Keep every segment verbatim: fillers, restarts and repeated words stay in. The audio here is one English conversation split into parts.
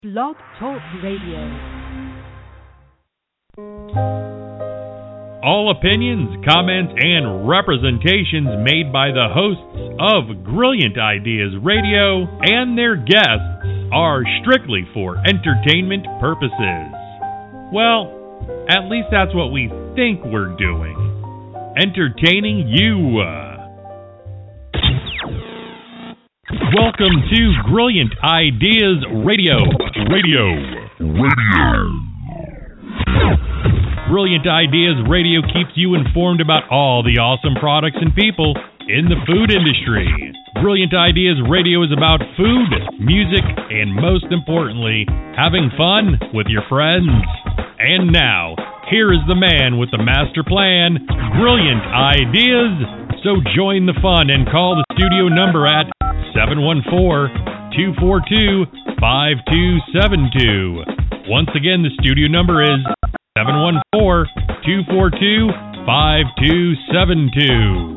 Blog Talk Radio. All opinions, comments, and representations made by the hosts of Brilliant Ideas Radio and their guests are strictly for entertainment purposes. Well, at least that's what we think we're doing. Entertaining you. Welcome to Brilliant Ideas Radio. Radio. Radio. Brilliant Ideas Radio keeps you informed about all the awesome products and people in the food industry. Brilliant Ideas Radio is about food, music, and most importantly, having fun with your friends. And now, here is the man with the master plan, Brilliant Ideas. So join the fun and call the studio number at seven one four, two four two, five two seven two. Once again, the studio number is seven one four, two four two, five two seven two.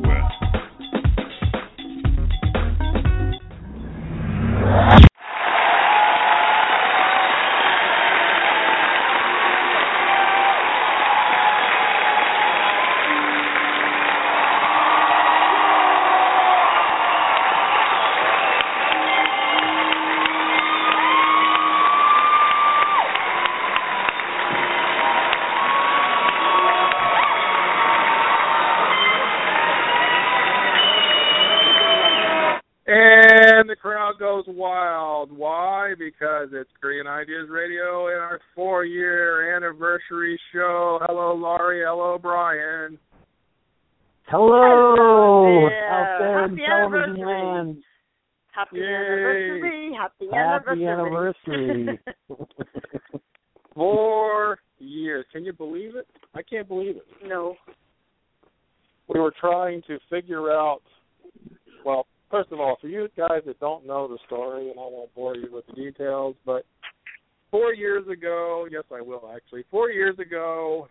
Goes wild. Why? Because it's Brilliant Ideas Radio and our four-year anniversary show. Hello, Laurie. Hello, Brian. Hello, yeah. out there in Happy television anniversary. land. Happy Yay. anniversary. Happy, Happy anniversary. anniversary. Four years. Can you believe it? I can't believe it. No. We were trying to figure out, well, first of all, for you guys that don't know the story, and I won't bore you with the details, but four years ago, yes, I will actually, four years ago,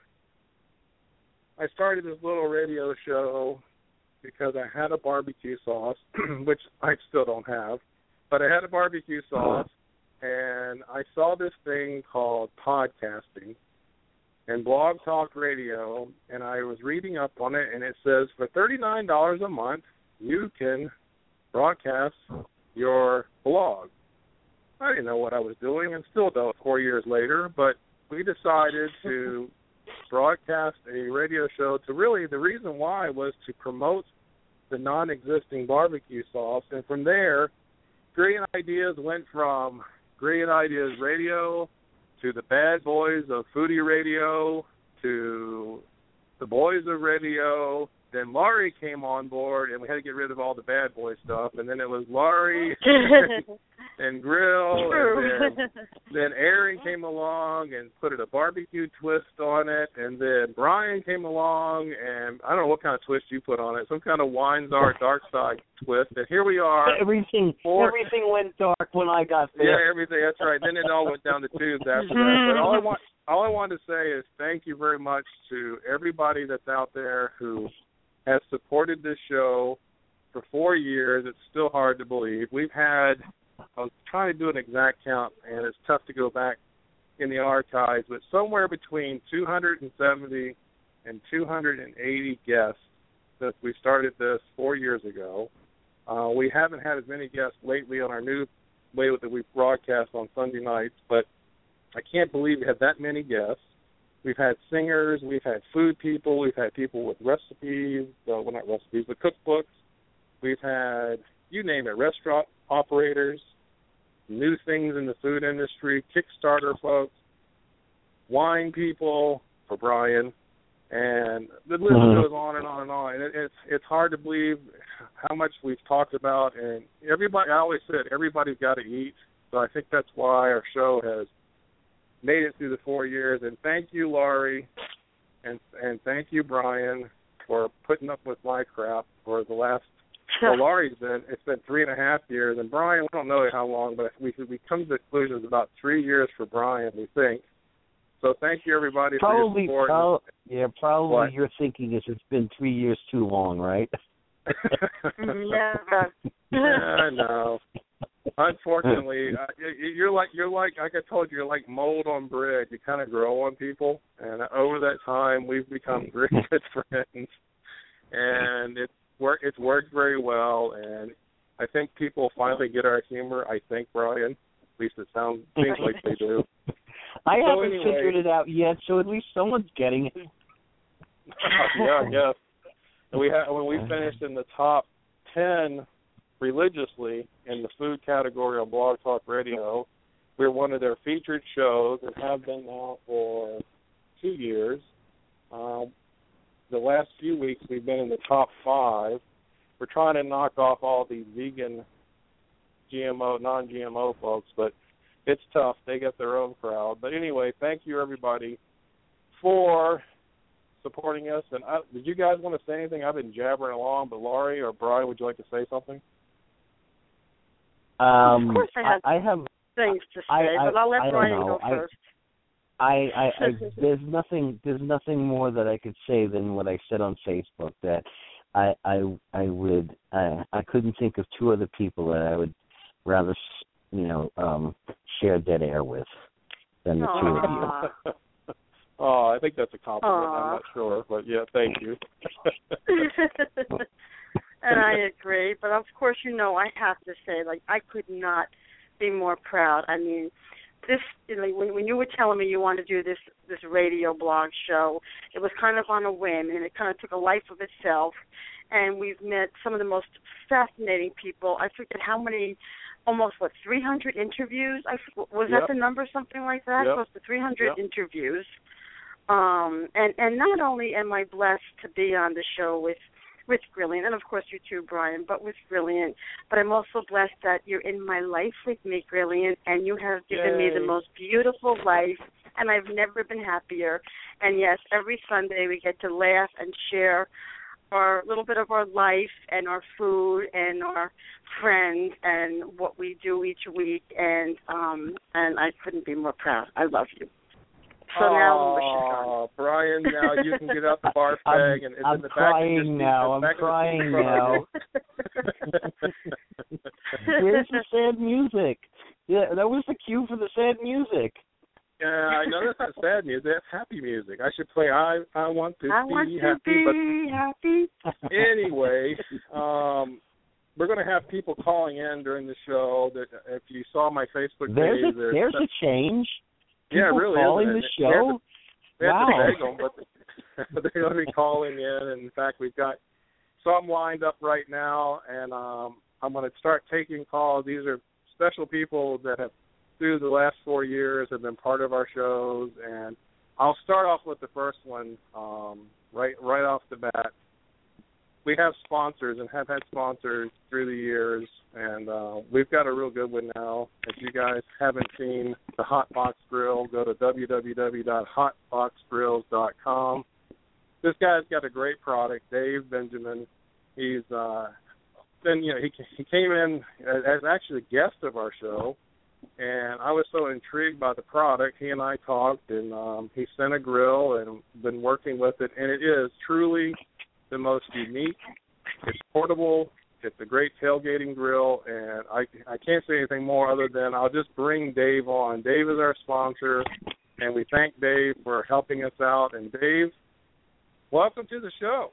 I started this little radio show because I had a barbecue sauce, which I still don't have, but I had a barbecue sauce, and I saw this thing called podcasting and Blog Talk Radio, and I was reading up on it, and it says for thirty-nine dollars a month, you can broadcast your blog. I didn't know what I was doing and still don't four years later, but we decided to broadcast a radio show to really, the reason why was to promote the non-existing barbecue sauce, and from there, Brilliant Ideas went from Brilliant Ideas Radio to the Bad Boys of Foodie Radio to the Boys of Radio. Then Laurie came on board, and we had to get rid of all the bad boy stuff. And then it was Laurie and Grill. True. And then, then Aaron came along and put a barbecue twist on it. And then Brian came along, and I don't know what kind of twist you put on it, some kind of Wine Czar Dark Side twist. And here we are. Everything, Four, everything went dark when I got there. Yeah, everything. That's right. Then it all went down the tubes after that. But all I want, all I wanted to say is thank you very much to everybody that's out there who has supported this show for four years. It's still hard to believe. We've had, I was trying to do an exact count, and it's tough to go back in the archives, but somewhere between two hundred seventy and two hundred eighty guests since we started this four years ago. Uh, we haven't had as many guests lately on our new way that we broadcast on Sunday nights, but I can't believe we had that many guests. We've had singers, we've had food people, we've had people with recipes, uh, well, not recipes, but cookbooks. We've had, you name it, restaurant operators, new things in the food industry, Kickstarter folks, wine people for Brian, and the list Mm-hmm. goes on and on and on. And it, it's it's hard to believe how much we've talked about, and everybody, I always said, everybody's got to eat, so I think that's why our show has made it through the four years, and thank you, Laurie, and and thank you, Brian, for putting up with my crap for the last. Well, Laurie's been it's been three and a half years, and Brian, we don't know how long, but we we come to the conclusion it's about three years for Brian, we think. So thank you, everybody, Probably, for your support. prob- yeah, probably What? you're thinking this it's been three years too long, right? yeah. yeah, I know. Unfortunately, uh, you're like you're like like I told you, you're like mold on bread. You kind of grow on people, and over that time, we've become very good friends, and it's work it's worked very well. And I think people finally get our humor. I think, Brian, at least it sounds seems like they do. I so haven't anyway, figured it out yet, so at least someone's getting it. yeah, yeah. And we have when we finished in the top ten religiously in the food category on Blog Talk Radio. We're one of their featured shows and have been now for two years. Um, the last few weeks we've been in the top five. We're trying to knock off all these vegan, G M O, non-G M O folks, but it's tough. They get their own crowd. But anyway, thank you, everybody, for supporting us. And I, did you guys want to say anything? I've been jabbering along, but Laurie or Brian, would you like to say something? Um, of course I have, I, I have things to say, I, I, but I'll let I Brian know. go I, first. I, I, I there's nothing there's nothing more that I could say than what I said on Facebook, that I I I would I, I couldn't think of two other people that I would rather you know um, share dead air with than the Aww. two of you. Oh, I think that's a compliment. Aww. I'm not sure, but yeah, thank you. And I agree, but of course, you know, I have to say, like, I could not be more proud. I mean, this, you know, when, when you were telling me you wanted to do this this radio blog show, it was kind of on a whim, and it kind of took a life of itself. And we've met some of the most fascinating people. I forget how many, almost what, three hundred interviews? I was Yep. that the number, something like that? Yep. Close to three hundred Yep. interviews. Um, and and not only am I blessed to be on the show with. with Brilliant, and of course you too, Brian, but with Brilliant. But I'm also blessed that you're in my life with me, Brilliant, and you have given Yay. me the most beautiful life, and I've never been happier. And yes, every Sunday we get to laugh and share our little bit of our life and our food and our friends and what we do each week, and um, and I couldn't be more proud. I love you. So now the wish is gone. Oh, Brian, now you can get out the barf bag and it's I'm in the back of your crying seat, now. the I'm back of the crying seat in front of you. Where's the sad music? Yeah, that was the cue for the sad music. Yeah, I know that's not sad music. That's happy music. I should play I I Want to I Be want to Happy. be happy. But anyway, um, we're going to have people calling in during the show. That if you saw my Facebook There's page, a, there's a change. Yeah, People really. calling isn't the it? show. We have to, we Wow. have to beg them, but they're going to be calling in. And in fact, we've got some lined up right now, and um, I'm going to start taking calls. These are special people that have, through the last four years, have been part of our shows. And I'll start off with the first one um, right right off the bat. We have sponsors and have had sponsors through the years, and uh, we've got a real good one now. If you guys haven't seen the Hot Box Grill, go to w w w dot hot box grills dot com. This guy's got a great product, Dave Benjamin. He's uh, been, you know, he he came in as, as actually a guest of our show, and I was so intrigued by the product. He and I talked, and um, he sent a grill and been working with it, and it is truly the most unique. It's portable. It's a great tailgating grill, and I I can't say anything more other than I'll just bring Dave on. Dave is our sponsor, and we thank Dave for helping us out. And Dave, welcome to the show.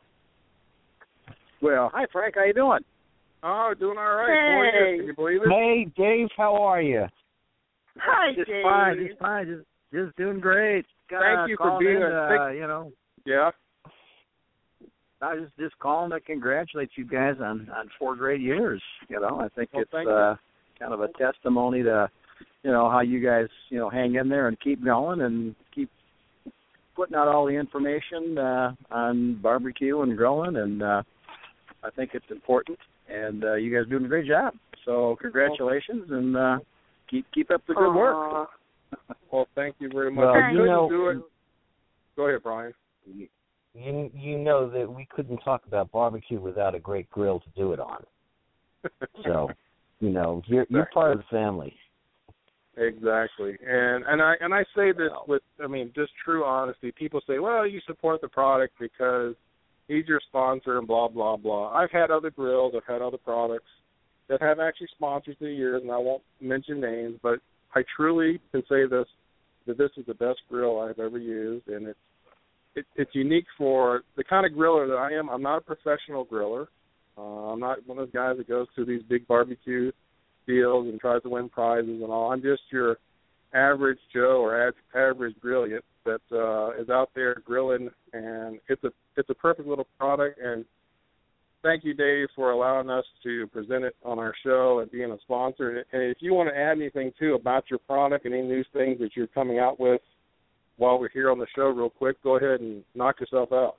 Well, hi Frank, how you doing? Oh, doing all right. Four years. Can you believe it? Hey, Dave, how are you? Hi, Just Dave. fine, just fine, just just doing great. Got, Thank you for calling being in, a uh, big- you know. Yeah. I was just calling to congratulate you guys on, on four great years. You know, I think Well, it's thank you. uh, kind of a testimony to, you know, how you guys, you know, hang in there and keep going and keep putting out all the information uh, on barbecue and grilling, and uh, I think it's important. And uh, you guys are doing a great job. So congratulations, and uh, keep keep up the good work. Aw. Well, thank you very much. Well, I you couldn't know- do it. Go ahead, Brian. You you know that we couldn't talk about barbecue without a great grill to do it on. So, you know, you're you're part of the family. Exactly, and and I and I say this with, I mean, just true honesty. People say, well, you support the product because he's your sponsor and blah blah blah. I've had other grills, I've had other products that have actually sponsored through the years, and I won't mention names, but I truly can say this, that this is the best grill I've ever used, and it's it, it's unique for the kind of griller that I am. I'm not a professional griller. Uh, I'm not one of those guys that goes to these big barbecue deals and tries to win prizes and all. I'm just your average Joe or ad, average brilliant that uh, is out there grilling, and it's a it's a perfect little product. And thank you, Dave, for allowing us to present it on our show and being a sponsor. And if you want to add anything too about your product and any new things that you're coming out with while we're here on the show, real quick, go ahead and knock yourself out.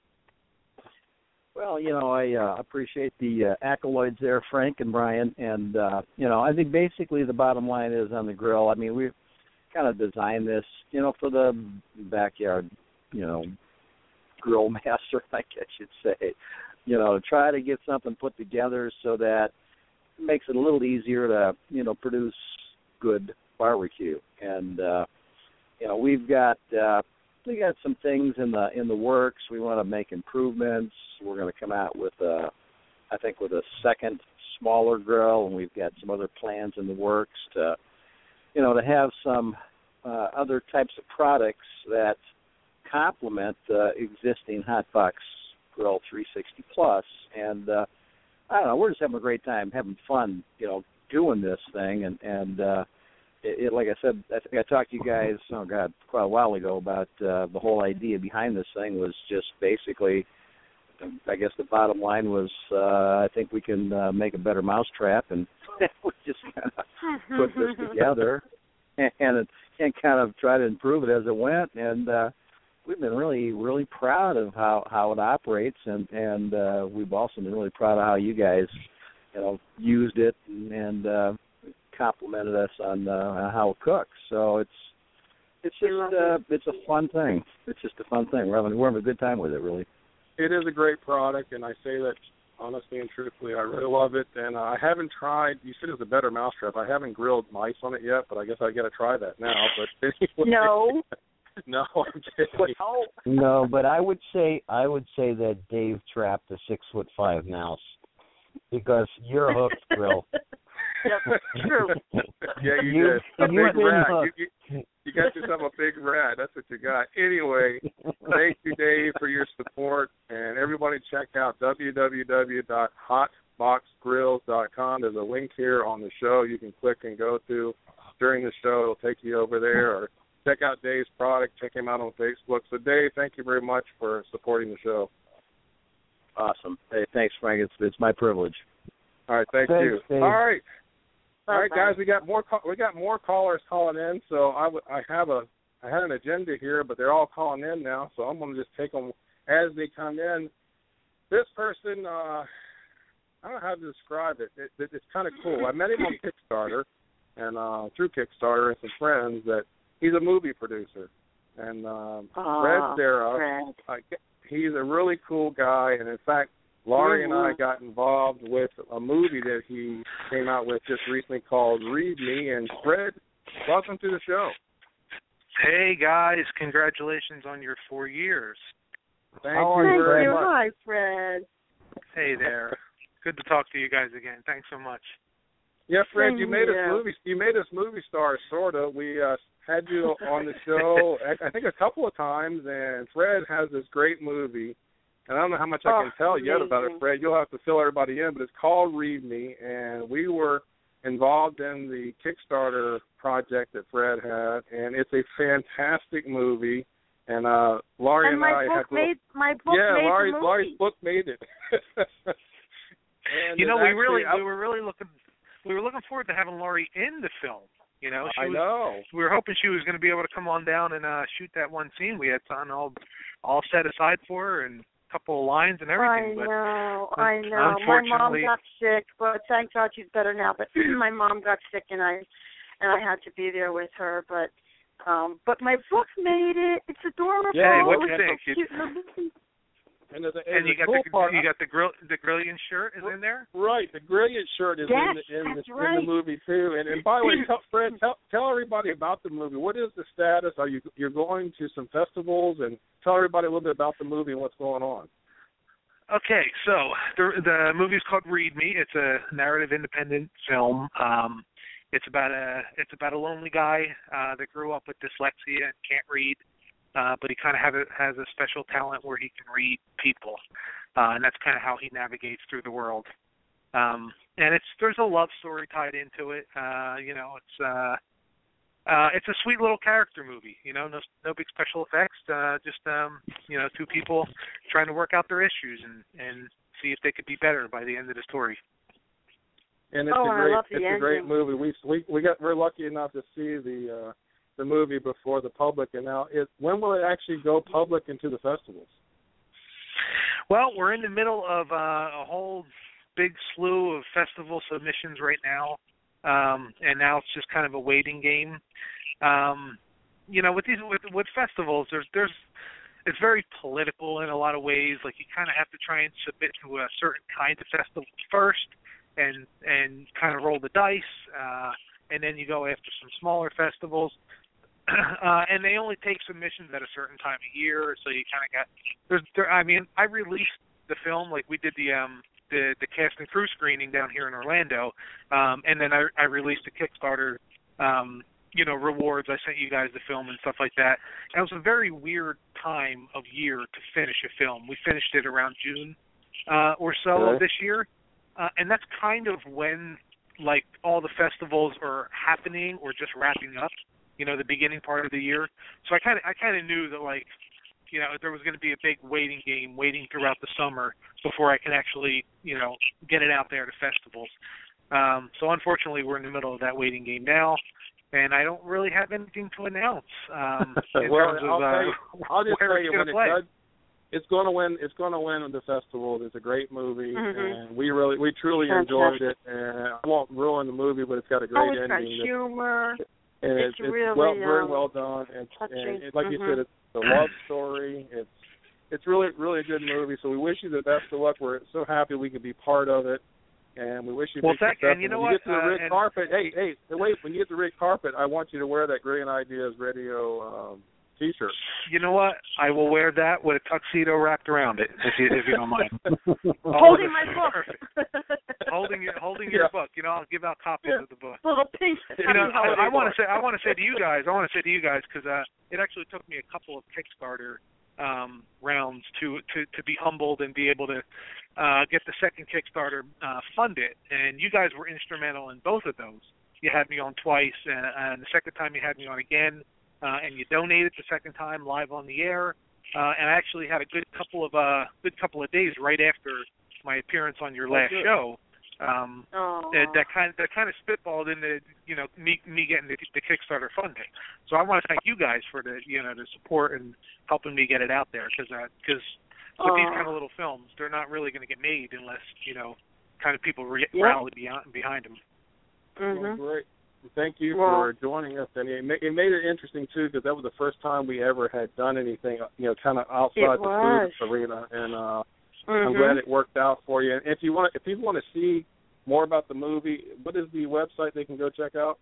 Well, you know, I uh, appreciate the uh, accolades there, Frank and Brian. And, uh, you know, I think basically the bottom line is on the grill, I mean, we've kind of designed this, you know, for the backyard, you know, grill master, I guess you'd say, you know, to try to get something put together so that it makes it a little easier to, you know, produce good barbecue. And, uh, you know, we've got uh, we got some things in the in the works. We want to make improvements. We're going to come out with a, I think, with a second smaller grill, and we've got some other plans in the works to, you know, to have some uh, other types of products that complement the existing Hotbox Grill three sixty Plus. And uh, I don't know, we're just having a great time, having fun, you know, doing this thing. And and uh, it, it, like I said, I think I talked to you guys, oh God, quite a while ago about uh, the whole idea behind this thing was just basically, I guess the bottom line was, uh, I think we can uh, make a better mousetrap, and we just kind of put this together and, and and kind of try to improve it as it went. And uh, we've been really, really proud of how, how it operates, and and uh, we've also been really proud of how you guys, you know, used it and, and uh, complimented us on uh, how it cooks. So it's it's just uh, it's a fun thing. It's just a fun thing. We're having we're having a good time with it, really. It is a great product, and I say that honestly and truthfully. I really love it, and uh, I haven't tried. You said it's a better mousetrap. I haven't grilled mice on it yet, but I guess I got to try that now. But anyway, no, no, I'm kidding. No, but I would say I would say that Dave trapped a six foot five mouse because you're hooked, Grill. Yep, true. Yeah, you, You- did. A you've big been rat. hooked. You, you, you got yourself a big rat. That's what you got. Anyway, thank you, Dave, for your support. And everybody check out w w w dot hot box grills dot com. There's a link here on the show you can click and go to during the show. It'll take you over there. Or check out Dave's product. Check him out on Facebook. So, Dave, thank you very much for supporting the show. Awesome. Hey, thanks, Frank. It's it's my privilege. All right, thank Thanks, you. Dave. All right. All right, Bye-bye. guys, we got more we got more callers calling in. So I, w- I have a I had an agenda here, but they're all calling in now. So I'm going to just take them as they come in. This person, uh, I don't know how to describe it. it, it it's kind of cool. I met him on Kickstarter, and uh, through Kickstarter and some friends, that he's a movie producer. And um, Aw, Fred Sarah, Fred. uh, he's a really cool guy, and in fact, Laurie and I Mhm. got involved with a movie that he came out with just recently called Read Me. And Fred, welcome to the show. Hey, guys. Congratulations on your four years. Thank How you are Thank very you. much. Hi, Fred. Hey there. Good to talk to you guys again. Thanks so much. Yeah, Fred, Same you made us here. movie. You made us movie stars, sort of. We uh, had you on the show, I I think, a couple of times. And Fred has this great movie, and I don't know how much I Oh, can tell yet about it, amazing. Fred. You'll have to fill everybody in, but it's called Read Me, and we were involved in the Kickstarter project that Fred had, and it's a fantastic movie. And uh, Laurie And and, my I book had made my book yeah, made Laurie, the movie. Laurie's book made it. And You know, it's we really actually- we were really looking we were looking forward to having Laurie in the film. You know, she I was, know. we were hoping she was going to be able to come on down and uh, shoot that one scene we had on all all set aside for her, and a couple of lines and everything. I but know, I know. My mom unfortunately- got sick, but thank God she's better now. But my mom got sick, and I and I had to be there with her. But um, but my book made it. It's adorable. Yeah, what It do you was think? so cute in the movie. And, the, and and, you the got cool the part, you got the grill the Grillion shirt is in there. right? The Brilliant shirt is Yes, in the in the, that's in right. the movie too. And, and by the way, tell, Fred, tell tell everybody about the movie. What is the status? Are you you're going to some festivals? And tell everybody a little bit about the movie and what's going on. Okay, so the the movie's called Read Me. It's a narrative independent film. Um, it's about a it's about a lonely guy uh, that grew up with dyslexia and can't read, uh, but he kind of have a, has a special talent where he can read people, uh, and that's kind of how he navigates through the world. Um, and it's there's a love story tied into it. Uh, you know, it's uh, uh, it's a sweet little character movie. You know, no no big special effects. Uh, just um, you know, two people trying to work out their issues and, and see if they could be better by the end of the story. And it's oh, a great I love the it's ending. a great movie. We we we got we're lucky enough to see the uh, the movie before the public, and now it when will it actually go public into the festivals? Well, we're in the middle of uh, a whole big slew of festival submissions right now, um, and now it's just kind of a waiting game. Um, you know, with these with with festivals, there's there's it's very political in a lot of ways. Like you kind of have to try and submit to a certain kind of festival first, and and kind of roll the dice, uh, and then you go after some smaller festivals. Uh, and they only take submissions at a certain time of year, so you kind of got. There's, there, I mean, I released the film like we did the um the the cast and crew screening down here in Orlando, um, and then I I released a Kickstarter, um, you know, rewards. I sent you guys the film and stuff like that. And it was a very weird time of year to finish a film. We finished it around June uh, or so Okay. of this year, uh, and that's kind of when like all the festivals are happening or just wrapping up. You know, the beginning part of the year. So I kind of I kind of knew that, like, you know, there was going to be a big waiting game waiting throughout the summer before I can actually, you know, get it out there to festivals. Um, so unfortunately, we're in the middle of that waiting game now, and I don't really have anything to announce um, in well, terms of I'll, uh, tell you, I'll just where tell it's you going when to it play. does, it's going to win. It's going to win the festival. It's a great movie, Mhm. and we really, we truly Fantastic. enjoyed it. And I won't ruin the movie, but it's got a great Oh, it's got ending. humor. And It's it's, it's really, well, very um, well done. And, touching. and it, like you Mhm. said, it's a love story. It's it's really really a good movie. So we wish you the best of luck. We're so happy we could be part of it, and we wish you Well, big thank- success. and you know when what, you get to the uh, red and- carpet, hey hey wait, when you get to the red carpet, I want you to wear that Brilliant Ideas Radio um, T-shirt. You know what? I will wear that with a tuxedo wrapped around it, if you if you don't mind. Holding my book. holding your holding Yeah. your book. You know, I'll give out copies Yeah. of the book. Little pink. You know, happy holiday I, I want book. to say I want to say to you guys, I want to say to you guys because uh, it actually took me a couple of Kickstarter um, rounds to, to to be humbled and be able to uh, get the second Kickstarter uh, funded, and you guys were instrumental in both of those. You had me on twice, and, and the second time you had me on again, uh, and you donated the second time live on the air, uh, and I actually had a good couple of uh, good couple of days right after my appearance on your last good. show. Um, Aw. that, that kind of that kind of spitballed into you know me me getting the, the Kickstarter funding. So I want to thank you guys for the you know the support and helping me get it out there because because with these Aw. kind of little films they're not really going to get made unless you know kind of people re- Yep. rally behind behind them. Well, Mhm. great. Thank you Well- for joining us, and it made, it made it interesting too because that was the first time we ever had done anything, you know, kind of outside It the was. food arena, and uh, Mhm. I'm glad it worked out for you. And if you want, if people want to see more about the movie, what is the website they can go check out?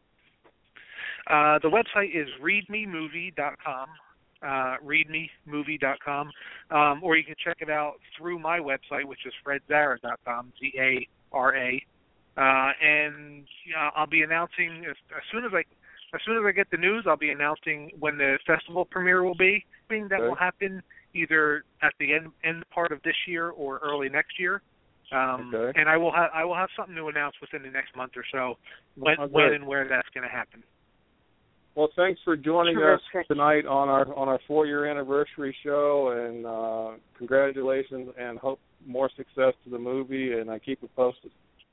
Uh, the website is read me movie dot com, uh, read me movie dot com, um, or you can check it out through my website, which is fred zara dot com, Z A R A. Uh, and uh, I'll be announcing as, as soon as I as soon as I get the news, I'll be announcing when the festival premiere will be. I think that Okay. will happen either at the end end part of this year or early next year. Um, Okay. And I will have I will have something to announce within the next month or so when Oh, when great. and where that's going to happen. Well, thanks for joining Terrific. us tonight on our on our four year anniversary show, and uh, congratulations, and hope more success to the movie. And I keep it posted.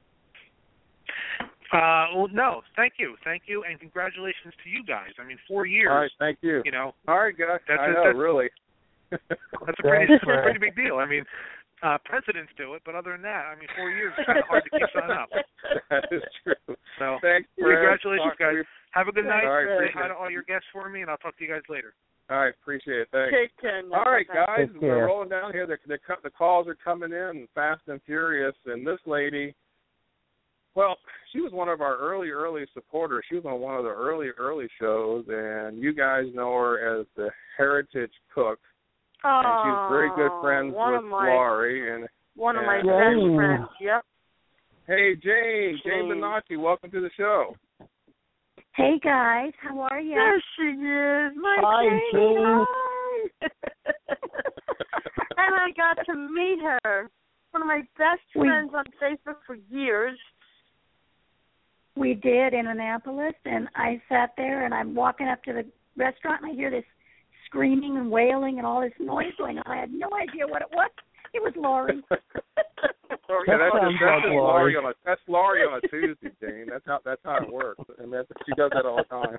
Uh, well, no, thank you, thank you, and congratulations to you guys. I mean, four years. All right, thank you. You know, All right, guys. That's I a- know, that's- really. that's a pretty, that's a pretty big deal. I mean, uh, presidents do it, but other than that, I mean, four years is kind of hard to keep something up. That is true. So, Thanks, Fred. congratulations, Talk to guys. you. Have a good night. All right, Say appreciate hi to it. all your guests for me, and I'll talk to you guys later. All right, appreciate it. Thanks. Take care. now. All right, Bye-bye. guys, Take we're care. rolling down here. The, the the calls are coming in fast and furious, and this lady, well, she was one of our early, early supporters. She was on one of the early, early shows, and you guys know her as the Heritage Cook, and she's very good Oh, friends one with of my, Laurie, and One of my And- best Jane. friends. Yep. Hey, Jane. Jane Jane. Benacci, welcome to the show. Hey guys, how are you? There she is, my Hi, Jane. Jane. Hi. And I got to meet her. One of my best We- friends on Facebook for years. We did in Annapolis, and I sat there, and I'm walking up to the restaurant, and I hear this screaming and wailing and all this noise going on. I had no idea what it was. It was Lori. Yeah, That that's, sounds just, that's like just Lori. Laurie on a that's Laurie on a Tuesday, Jane. That's how that's how it works, and that's, she does that all the time.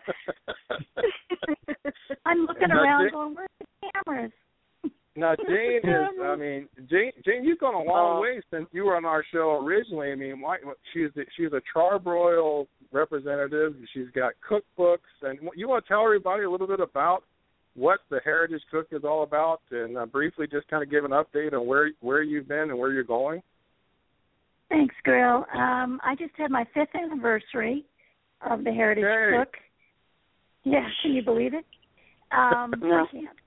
I'm looking Now, around Jane- going, where's the cameras? Now, Jane is, I mean, Jane, Jane, you've gone a long Oh. way since you were on our show originally. I mean, why, she's a, she's a Charbroil representative. She's got cookbooks, and you want to tell everybody a little bit about what the Heritage Cook is all about, and uh, briefly just kind of give an update on where where you've been and where you're going. Thanks, girl. Um, I just had my fifth anniversary of the Heritage Hey. Cook. Yeah, can you believe it? Um, No. I can't.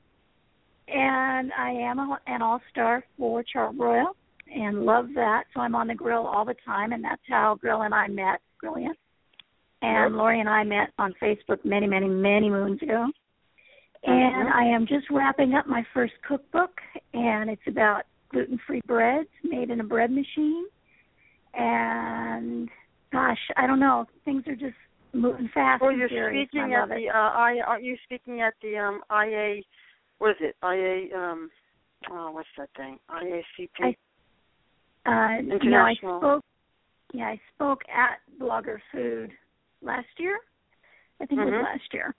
And I am a, an all-star for Charbroil and love that. So I'm on the grill all the time, and that's how Grill and I met. Brilliant. And Yep. Lori and I met on Facebook many, many, many moons ago. And I am just wrapping up my first cookbook, and it's about gluten-free breads made in a bread machine. And, gosh, I don't know. Things are just moving fast Well, and you're furious, and speaking I at love the it. uh, I. Aren't you speaking at the um I A? What is it? I A um. Oh, what's that thing? I A C P. I- Uh, no, I International. spoke. Yeah, I spoke at Blogger Food last year. I think it Mhm. was last year.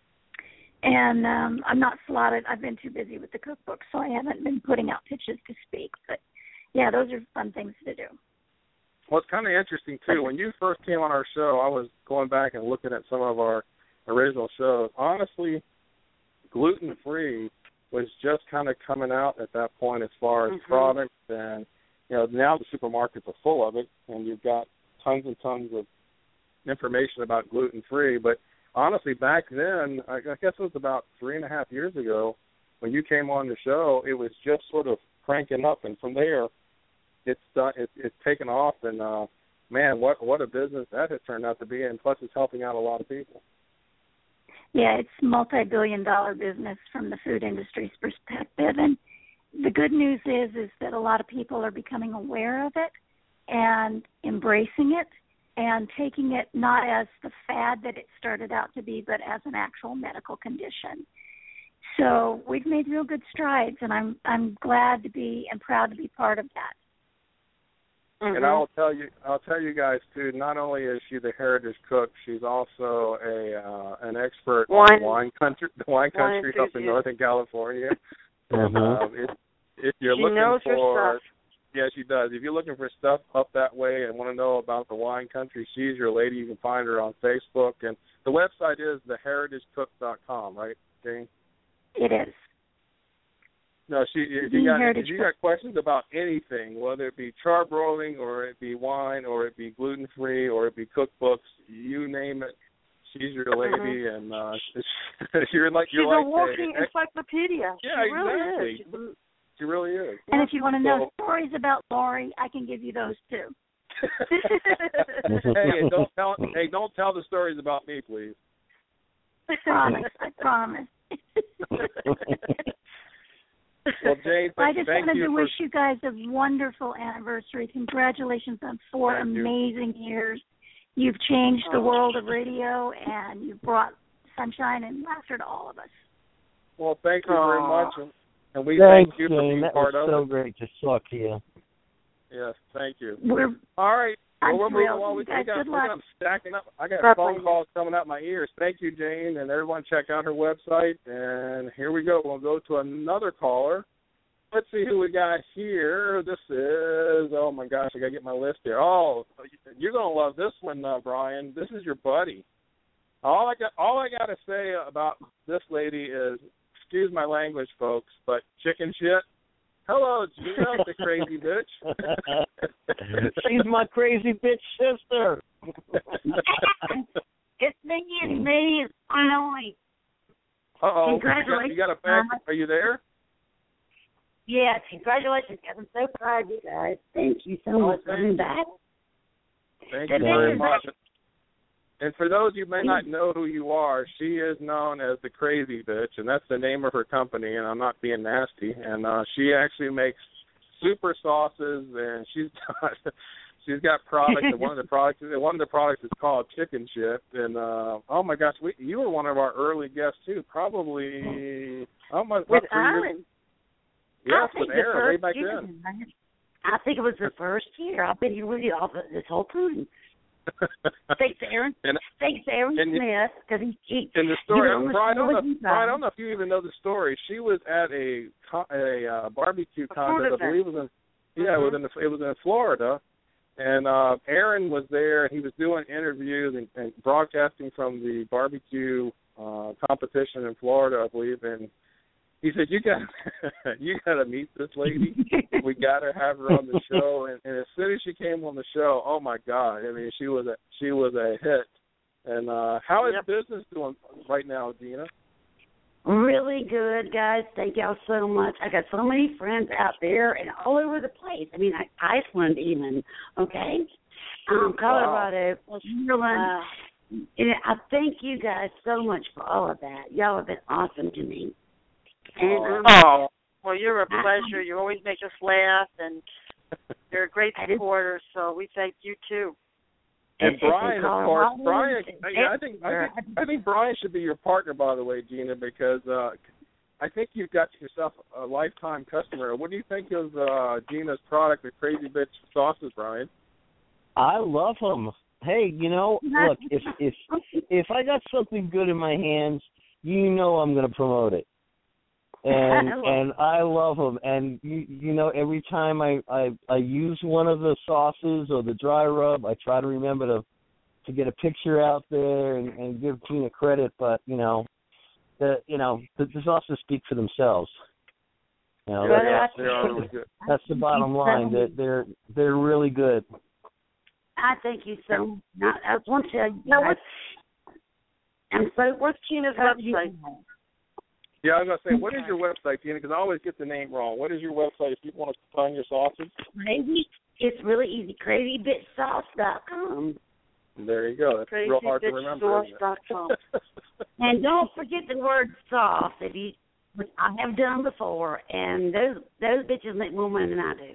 And um, I'm not slotted. I've been too busy with the cookbook, so I haven't been putting out pitches to speak. But yeah, those are fun things to do. Well, it's kind of interesting, too. When you first came on our show, I was going back and looking at some of our original shows. Honestly, gluten-free was just kind of coming out at that point as far as Mhm. products. And, you know, now the supermarkets are full of it, and you've got tons and tons of information about gluten-free. But honestly, back then, I guess it was about three and a half years ago, when you came on the show, it was just sort of cranking up. And from there, it's uh, it, it's taken off, and uh, man, what what a business that has turned out to be, and plus it's helping out a lot of people. Yeah, it's multi-billion dollar business from the food industry's perspective. And the good news is is that a lot of people are becoming aware of it and embracing it and taking it not as the fad that it started out to be, but as an actual medical condition. So we've made real good strides, and I'm I'm glad to be and proud to be part of that. Mhm. And I'll tell you, I'll tell you guys too. Not only is she the Heritage Cook, she's also a uh, an expert Wine- on the wine country, the wine wine country up in enthusiast. Northern California. Mhm. Um, if, if you're She looking knows her for, stuff. yeah, she does. If you're looking for stuff up that way and want to know about the wine country, she's your lady. You can find her on Facebook, and the website is the heritage cook dot com, right, Jane? It is. No, she. If The you got Heritage if you Cook. got questions about anything, whether it be charbroiling or it be wine or it be gluten free or it be cookbooks, you name it, she's your lady, and uh, you're like She's you're a like walking a, encyclopedia. yeah, she really exactly. is. She's- She really is. And if you want to know So- stories about Lori, I can give you those too. hey, and don't tell hey, don't tell the stories about me, please. I promise. I promise. Well, Jane, I th- just thank wanted you to for wish you guys a wonderful anniversary. Congratulations on four Thank you. amazing years. You've changed the world of radio, and you've brought sunshine and laughter to all of us. well, thank you very Aw. much, and, and we Thanks, thank you for Jane. being That part was of so it. great to talk to you. Yes, thank you. We're All right. I'm well, we're thrilled. moving on. We, You guys, we got, good we luck. got stacking up. I got Definitely. phone calls coming out my ears. Thank you, Jane, and everyone check out her website. And here we go. We'll go to another caller. Let's see who we got here. This is, oh, my gosh, I got to get my list here. Oh, you're going to love this one, uh, Brian. This is your buddy. All I got all I got to say about this lady is, excuse my language, folks, but chicken shit. Hello, Gina, the crazy bitch. She's my crazy bitch sister. It's me, it's me, it's Finally. Uh-oh. Congratulations, You got, you got a back. Mama. Are you there? Yes, congratulations. I'm so proud of you guys. Thank you so much for coming back. Thank The you very business- much. And for those you may not know who you are, she is known as the Crazy Bitch, and that's the name of her company, and I'm not being nasty. And uh, she actually makes super sauces, and she's got she's got products. And one of the products, one of the products is called Chicken Chip. And uh, oh my gosh, we, you were one of our early guests too. Probably oh my, With three years- Aaron. Yes, I think with the Aaron, first way back year, then. I think it was the first year. I've been here with you all this whole time. Thanks to Aaron. and, Thanks to Aaron and Smith, because he, he And the story, you know, Brian, I don't know, with you Brian, I guys. don't know if you even know the story. She was at a co- a uh, barbecue A contest, food I believe it was in, yeah, Mhm. it was in the, it was in Florida, and uh, Aaron was there, and he was doing interviews and, and broadcasting from the barbecue uh, competition in Florida, I believe, and he said, "You got, you got to meet this lady. We got to have her on the show." And, and as soon as she came on the show, oh my God! I mean, she was a she was a hit. And uh, how is Yep. business doing right now, Gina? Really good, guys. Thank y'all so much. I got so many friends out there and all over the place. I mean, I, Iceland even, okay? Um, Colorado, Ireland. Uh, And I thank you guys so much for all of that. Y'all have been awesome to me. And um, oh, well, you're a pleasure. You always make us laugh, and you're a great supporter, so we thank you, too. And It's- it's Brian, in of course, Colorado. Brian. It's I, I think I think I think Brian should be your partner, by the way, Gina, because uh, I think you've got yourself a lifetime customer. What do you think of uh, Gina's product, the Crazy Bitch sauces, Brian? I love them. Hey, you know, look, if if if I got something good in my hands, you know I'm going to promote it. And I love and I love them. And you you know, every time I, I I use one of the sauces or the dry rub, I try to remember to to get a picture out there and, and give Gina credit. But you know, the you know the, the sauces speak for themselves. You know, Yeah, that's, they are really good. that's the bottom line. That they're they're really good. I thank you so much. I just want to tell you, Now, guys, I'm so What's Gina's proud of you. website? Yeah, I was gonna say, what is your website, Gina? Because I always get the name wrong. What is your website if you want to find your sauces? Crazy. It's really easy. crazy bitch sauce dot com. There you go. That's real hard to remember. isn't it? crazy bitch sauce dot com. And don't forget the word sauce, if you, which I have done before. And those those bitches make more money than I do.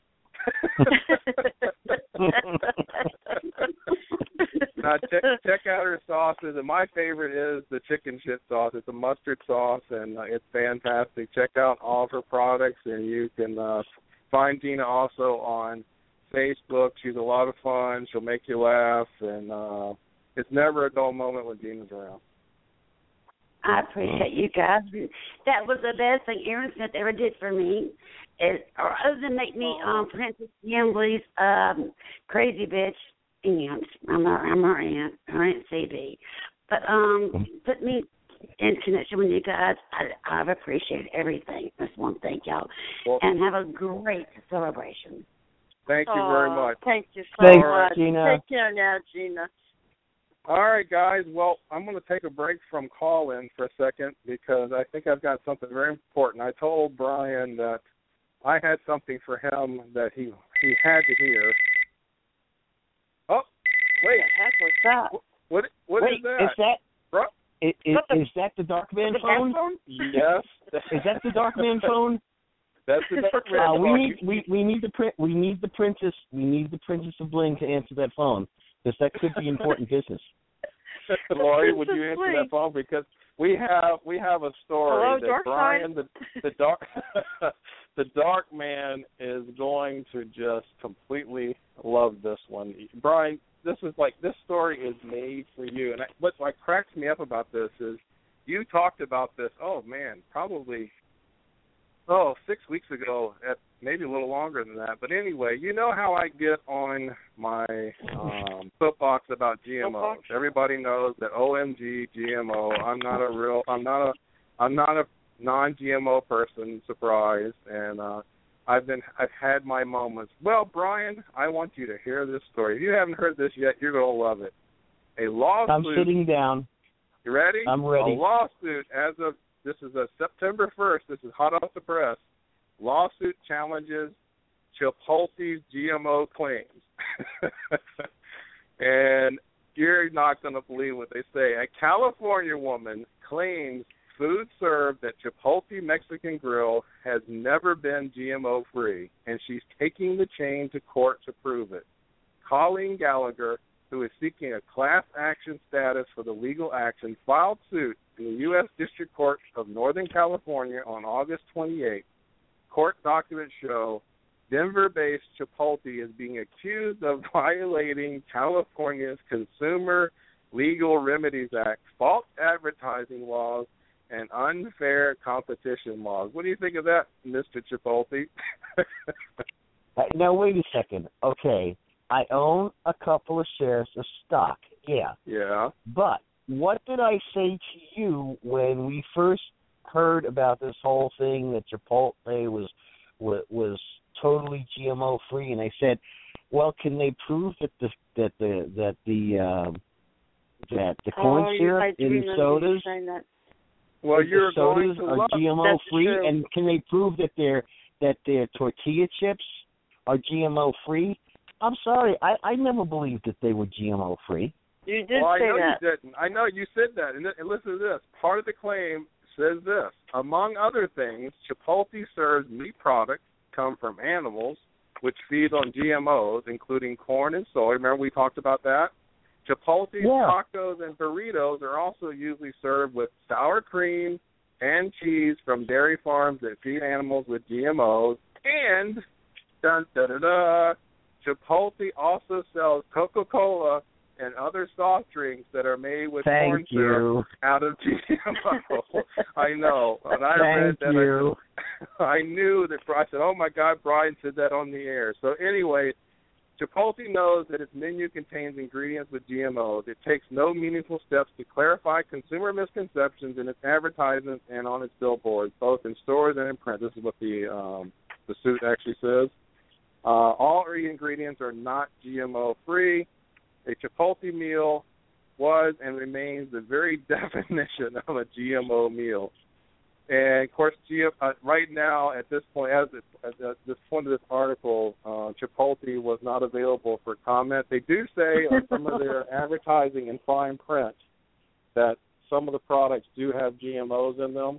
Now check check out her sauces, and my favorite is the chicken shit sauce. It's a mustard sauce, and uh, it's fantastic. Check out all of her products, and you can uh, find Gina also on Facebook. She's a lot of fun. She'll make you laugh, and uh, it's never a dull moment when Gina's around. I appreciate you guys. That was the best thing Aaron Smith ever did for me. Is, or other than make me um, Princess Gimbley's um, Crazy Bitch aunt. I'm her, I'm her aunt, her Aunt C B. But um, put me in connection with you guys. I, I've appreciated everything. Just want to thank y'all. Well, and have a great celebration. thank you very Aw, much. Thank you so Thanks, much. Gina. Take care now, Gina. All right, guys. Well, I'm going to take a break from call-in for a second because I think I've got something very important. I told Brian that I had something for him that he he had to hear. Oh, wait. What the heck was that? What what Wait, is that? is that Bro? is, is, What the- is that the Darkman The phone? phone? Yes. Is that the Darkman phone? That's the dark red Uh, we phone. need we, we need the print we need the princess we need the Princess of Bling to answer that phone because that could be important business. Lori, would you answer that phone? Because we have we have a story Hello, that Dark Brian, Side? the the dark the dark man, is going to just completely love this one. Brian, this is like this story is made for you. And I, what what cracks me up about this is you talked about this. Oh man, probably oh six weeks ago, at maybe a little longer than that. But anyway, you know how I get on my um, soapbox about G M Os. Soapbox? Everybody knows that O M G G M O. I'm not a real. I'm not a. I'm not a non-G M O person. Surprise. And uh, I've been. I've had my moments. Well, Brian, I want you to hear this story. If you haven't heard this yet, you're gonna love it. A lawsuit. I'm sitting down. You ready? I'm ready. A lawsuit as of this is a September first. This is hot off the press. lawsuit challenges Chipotle's G M O claims. And you're not going to believe what they say. A California woman claims food served at Chipotle Mexican Grill has never been G M O free, and she's taking the chain to court to prove it. Colleen Gallagher, who is seeking a class action status for the legal action, filed suit in the U S District Court of Northern California on August twenty-eighth. Court documents show Denver-based Chipotle is being accused of violating California's Consumer Legal Remedies Act, false advertising laws, and unfair competition laws. What do you think of that, Mister Chipotle? uh, now, wait a second. Okay, I own a couple of shares of stock, yeah. Yeah. But what did I say to you when we first heard about this whole thing that Chipotle was was, was totally G M O free? And I said, well, can they prove that the that the that the um, that the corn oh, syrup in sodas, well, you're the sodas going to are love. G M O That's free, true. and can they prove that their that their tortilla chips are G M O free? I'm sorry, I, I never believed that they were G M O free. You did well, say I know that. you didn't. I know you said that. And, and listen to this. Part of the claim says this. Among other things, Chipotle serves meat products come from animals which feed on G M Os, including corn and soy. Remember we talked about that? Chipotle's yeah. tacos and burritos are also usually served with sour cream and cheese from dairy farms that feed animals with G M Os. And, dun, da, da, da, Chipotle also sells Coca-Cola and other soft drinks that are made with Thank corn you. syrup out of G M O. I know. When I Thank read that, you. I, I knew that. I said, oh, my God, Brian said that on the air. So anyway, Chipotle knows that its menu contains ingredients with G M Os. It takes no meaningful steps to clarify consumer misconceptions in its advertisements and on its billboards, both in stores and in print. This is what the um, the suit actually says. Uh, all ingredients are not G M O free. A Chipotle meal was and remains the very definition of a G M O meal. And, of course, G- uh, right now, at this point, as it, at this point of this article, uh, Chipotle was not available for comment. They do say on some of their advertising in fine print that some of the products do have G M Os in them.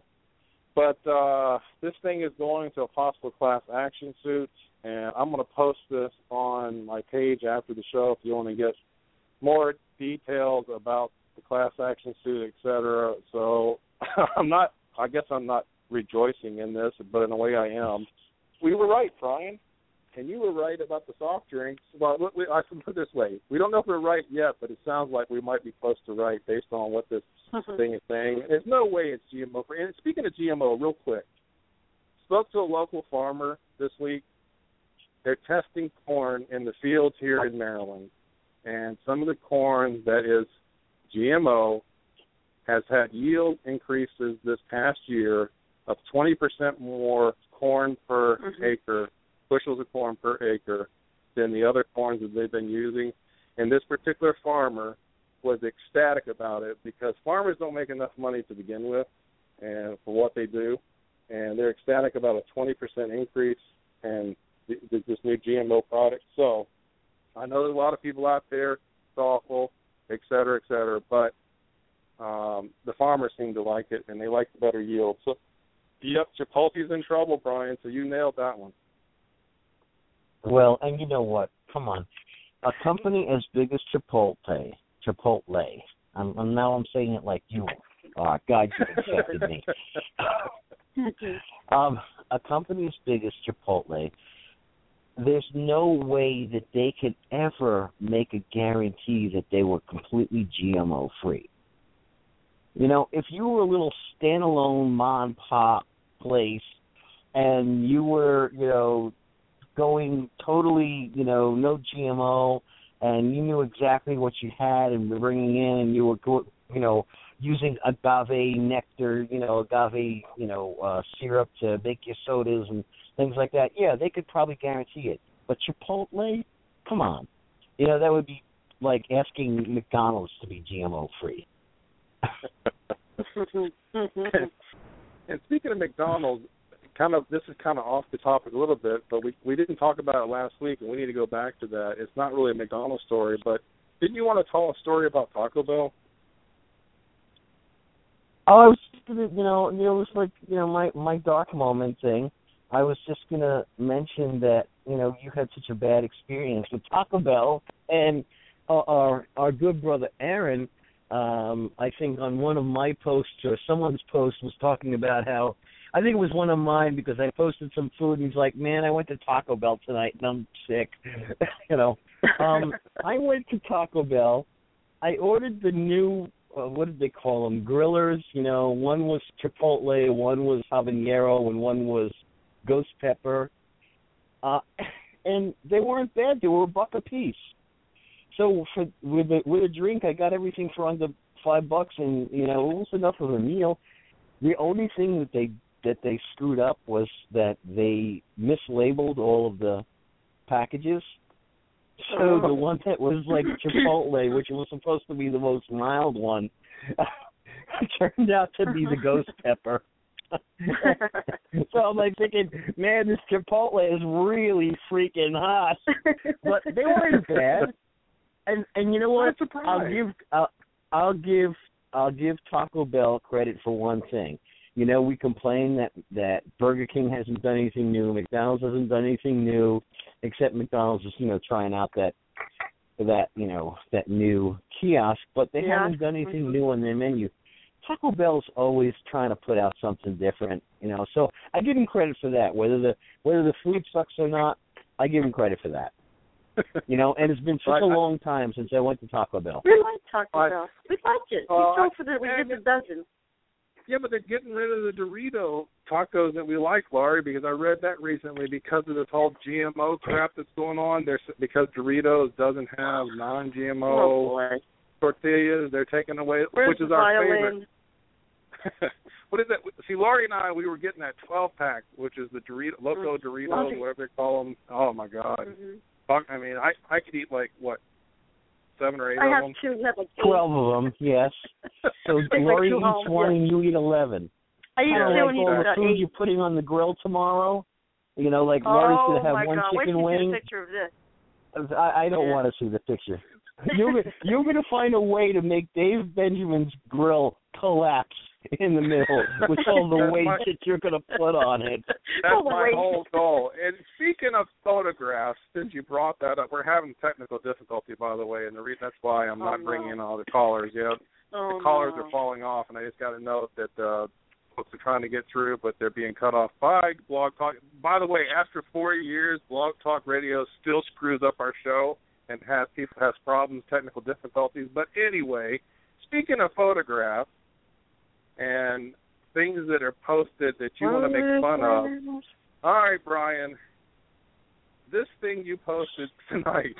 But uh, this thing is going to a possible class action suit, and I'm going to post this on my page after the show if you want to get more details about the class action suit, et cetera. So I'm not, I guess I'm not rejoicing in this, but in a way I am. We were right, Brian, and you were right about the soft drinks. Well, we, I can put it this way. We don't know if we're right yet, but it sounds like we might be close to right based on what this thing is saying. There's no way it's G M O. And speaking of G M O, real quick, spoke to a local farmer this week. They're testing corn in the fields here in Maryland. And some of the corn that is G M O has had yield increases this past year of twenty percent more corn per mm-hmm. acre, bushels of corn per acre, than the other corns that they've been using. And this particular farmer was ecstatic about it because farmers don't make enough money to begin with and for what they do. And they're ecstatic about a twenty percent increase in this new G M O product. So I know there's a lot of people out there, it's awful, et cetera, et cetera, but um, the farmers seem to like it, and they like the better yield. So, yep, Chipotle's in trouble, Brian, so you nailed that one. Well, and you know what? Come on. A company as big as Chipotle, Chipotle, I'm, I'm, now I'm saying it like you. Oh, God, you accepted me. um, a company as big as Chipotle, there's no way that they could ever make a guarantee that they were completely G M O free. You know, if you were a little standalone mom and pop place and you were, you know, going totally, you know, no G M O, and you knew exactly what you had and were bringing in, and you were, go, you know, using agave nectar, you know, agave, you know, uh, syrup to make your sodas and things like that, yeah, they could probably guarantee it. But Chipotle, come on. You know, that would be like asking McDonald's to be G M O free. And speaking of McDonald's, kind of this is kind of off the topic a little bit, but we we didn't talk about it last week, and we need to go back to that. It's not really a McDonald's story, but didn't you want to tell a story about Taco Bell? Oh, I was just gonna, you know, you know, it was like, you know, my my dark moment thing. I was just gonna mention that, you know, you had such a bad experience with Taco Bell, and uh, our our good brother Aaron, um, I think on one of my posts or someone's post was talking about how, I think it was one of mine because I posted some food and he's like, man, I went to Taco Bell tonight and I'm sick, you know. Um, I went to Taco Bell. I ordered the new. Uh, what did they call them? Grillers, you know, one was Chipotle, one was habanero, and one was ghost pepper. Uh, and they weren't bad. They were a buck a piece. So for with a, with a drink, I got everything for under five bucks, and, you know, it was enough of a meal. The only thing that they that they screwed up was that they mislabeled all of the packages. So the one that was like Chipotle, which was supposed to be the most mild one, turned out to be the ghost pepper. So I'm like thinking, man, this Chipotle is really freaking hot. But they weren't bad. And and you know what? I'll give I'll, I'll give I'll give Taco Bell credit for one thing. You know, we complain that, that Burger King hasn't done anything new, McDonald's hasn't done anything new, except McDonald's is, you know, trying out that, that you know, that new kiosk, but they yeah. haven't done anything new on their menu. Taco Bell's always trying to put out something different, you know, so I give them credit for that. Whether the whether the food sucks or not, I give them credit for that. You know, and it's been such a long time since I went to Taco Bell. We like Taco Bell. We liked it. We Uh, drove for the, we did the dozen. Yeah, but they're getting rid of the Dorito tacos that we like, Laurie, because I read that recently because of this whole G M O crap that's going on. There's because Doritos doesn't have non-G M O oh, tortillas. They're taking away, Where's which is the our violin? favorite. What is that? See, Laurie and I, we were getting that twelve-pack, which is the Dorito, Loco Mm-hmm. Doritos, whatever they call them. Oh, my God. Mm-hmm. Fuck, I mean, I, I could eat, like, what, seven or eight I of have them? two. You have like eight. Twelve of them, yes. So It's like Lori two eats homes, one yeah. and you eat eleven. I eat Yeah, Kind of two like and you all eat the uh, food eight. you're putting on the grill tomorrow. You know, like Lori's oh, going to have my one God. Wait chicken till you see wing. a picture of this. I, I don't Yeah. want to see the picture. You're you're going to find a way to make Dave Benjamin's grill collapse in the middle with all the weight my, that you're going to put on it. That's my whole goal. And speaking of photographs, since you brought that up, we're having technical difficulty, by the way, and the re- that's why I'm oh, not no. bringing in all the callers yet. Oh, the callers no. are falling off, and I just got a note that uh, folks are trying to get through, but they're being cut off by Blog Talk. By the way, after four years, Blog Talk Radio still screws up our show and has people has problems, technical difficulties. But anyway, speaking of photographs and things that are posted that you want to make fun of. All right, Brian, this thing you posted tonight.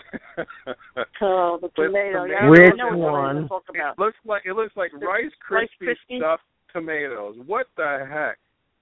Oh, the tomato. Yeah, Which I know what one? I'm talking about. It looks like it looks like Rice Rice Krispie Krispies? stuffed tomatoes. What the heck?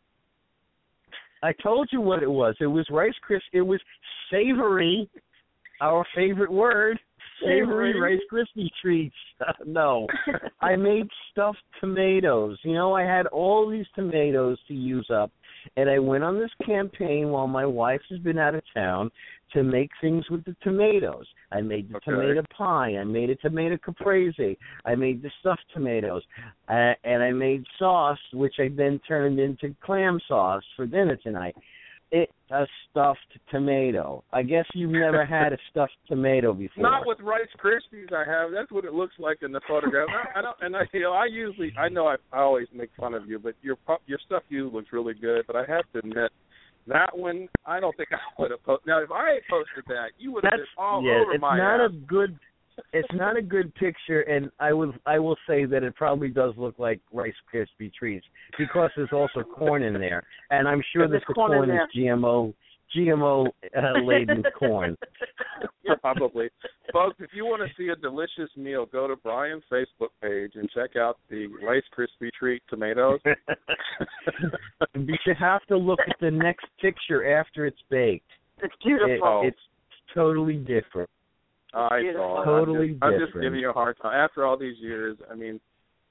I told you what it was. It was Rice Krispies. It was savory, our favorite word. Savory Rice Krispie treats. Uh, no, I made stuffed tomatoes. You know, I had all these tomatoes to use up, and I went on this campaign while my wife has been out of town to make things with the tomatoes. I made the Okay. tomato pie. I made a tomato caprese. I made the stuffed tomatoes, uh, and I made sauce, which I then turned into clam sauce for dinner tonight. It's a stuffed tomato. I guess you've never had a stuffed tomato before. Not with Rice Krispies. I have. That's what it looks like in the photograph. I, I don't, and I, you know, I usually, I know I, I always make fun of you, but your your stuff you looks really good. But I have to admit, that one, I don't think I would have posted. Now, if I had posted that, you would have been all yeah, over it's my not ass. a good. It's not a good picture, and I will I will say that it probably does look like Rice Krispie treats because there's also corn in there, and I'm sure that There's the corn in corn is there. G M O G M O uh, laden corn. Probably. Folks, if you want to see a delicious meal, go to Brian's Facebook page and check out the Rice Krispie treat tomatoes. You should have to look at the next picture after it's baked. It's beautiful. It, it's totally different. I Beautiful. saw. Totally I'm just, I'm just different. giving you a hard time. After all these years, I mean,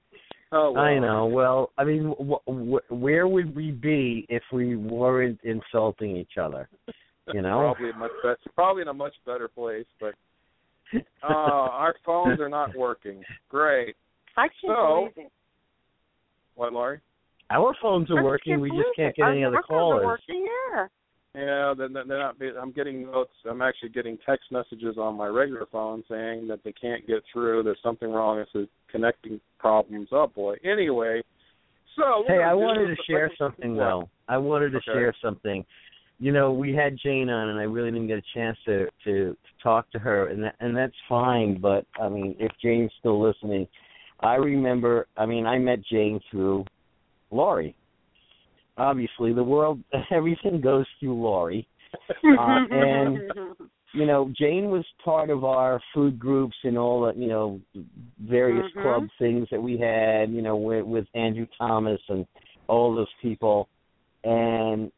Oh, well. I know. Well, I mean, wh- wh- where would we be if we weren't insulting each other? You know, probably a much better, probably in a much better place. But uh, our phones are not working. Great. I can't so, believe it. What, Laurie? Our phones are I working. can't We believe just can't it. get Our- any our other phones are callers. working, yeah. Yeah, then they're not. I'm getting notes. I'm actually getting text messages on my regular phone saying that they can't get through. There's something wrong. It's a connecting problems. Oh boy. Anyway, so Hey, I wanted to share something what? though. I wanted to Okay. share something. You know, we had Jane on, and I really didn't get a chance to to, to talk to her, and that, and that's fine. But I mean, if Jane's still listening, I remember. I mean, I met Jane through Laurie. Obviously, the world, everything goes through Laurie. Uh, and, you know, Jane was part of our food groups and all the, you know, various mm-hmm. club things that we had, you know, with, with Andrew Thomas and all those people. And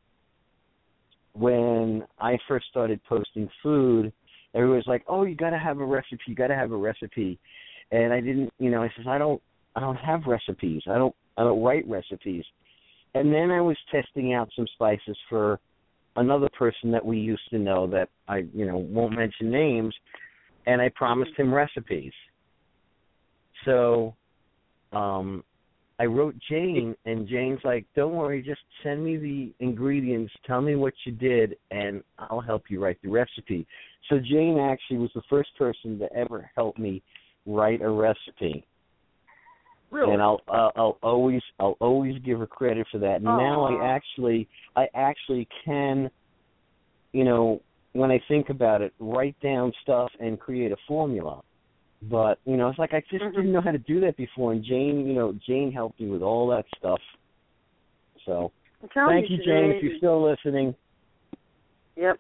when I first started posting food, everybody was like, oh, you got to have a recipe, you got to have a recipe. And I didn't, you know, I says, I don't, I don't have recipes. I don't, I don't write recipes. And then I was testing out some spices for another person that we used to know that I, you know, won't mention names, and I promised him recipes. So um, I wrote Jane, and Jane's like, don't worry, just send me the ingredients, tell me what you did, and I'll help you write the recipe. So Jane actually was the first person to ever help me write a recipe. Really? And I'll uh, I'll always I'll always give her credit for that. And now I actually I actually can, you know, when I think about it, write down stuff and create a formula. But you know, it's like I just mm-hmm. didn't know how to do that before. And Jane, you know, Jane helped me with all that stuff. So thank you, Jane, if you're still listening. Yep.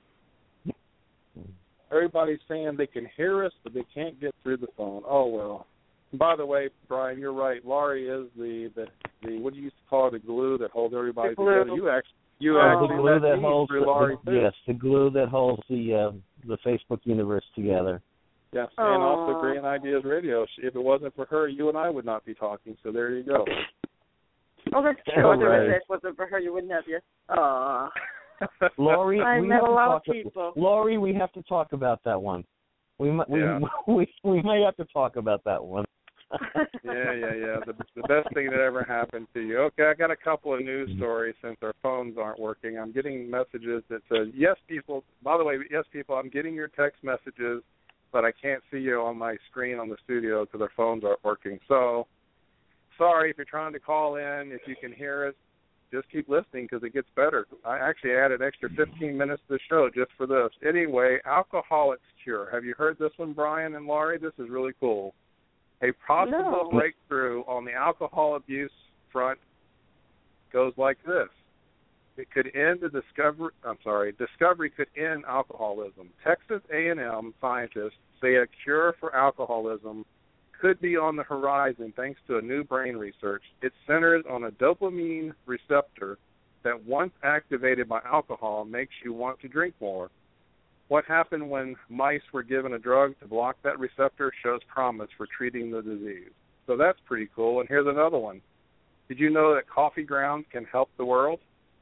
Everybody's saying they can hear us, but they can't get through the phone. Oh well. By the way, Brian, you're right. Laurie is the, the, the what do you used to call it, the glue that holds everybody together. You actually, you oh, actually the glue that me holds through the, Laurie the, too. yes, the glue that holds the uh, the Facebook universe together. Yes, Aww. and also Grand Ideas Radio. If it wasn't for her, you and I would not be talking. So there you go. Oh, that's true. Oh, I never right. said it wasn't for her, you wouldn't have you. Aww. Laurie, I we met have a to lot talk of people. Laurie, we have to talk about that one. We might Yeah. we, we we might have to talk about that one. yeah, yeah, yeah. The, the best thing that ever happened to you. Okay, I got a couple of news stories since our phones aren't working. I'm getting messages that says, yes, people, by the way, yes, people, I'm getting your text messages, but I can't see you on my screen on the studio because our phones aren't working. So, sorry if you're trying to call in. If you can hear us, just keep listening because it gets better. I actually added extra fifteen minutes to the show just for this. Anyway, Alcoholics Cure. Have you heard this one, Brian and Laurie? This is really cool. A possible No. breakthrough on the alcohol abuse front goes like this. It could end the discovery, I'm sorry, discovery could end alcoholism. Texas A and M scientists say a cure for alcoholism could be on the horizon thanks to a new brain research. It centers on a dopamine receptor that once activated by alcohol makes you want to drink more. What happened when mice were given a drug to block that receptor shows promise for treating the disease. So that's pretty cool. And here's another one. Did you know that coffee grounds can help the world?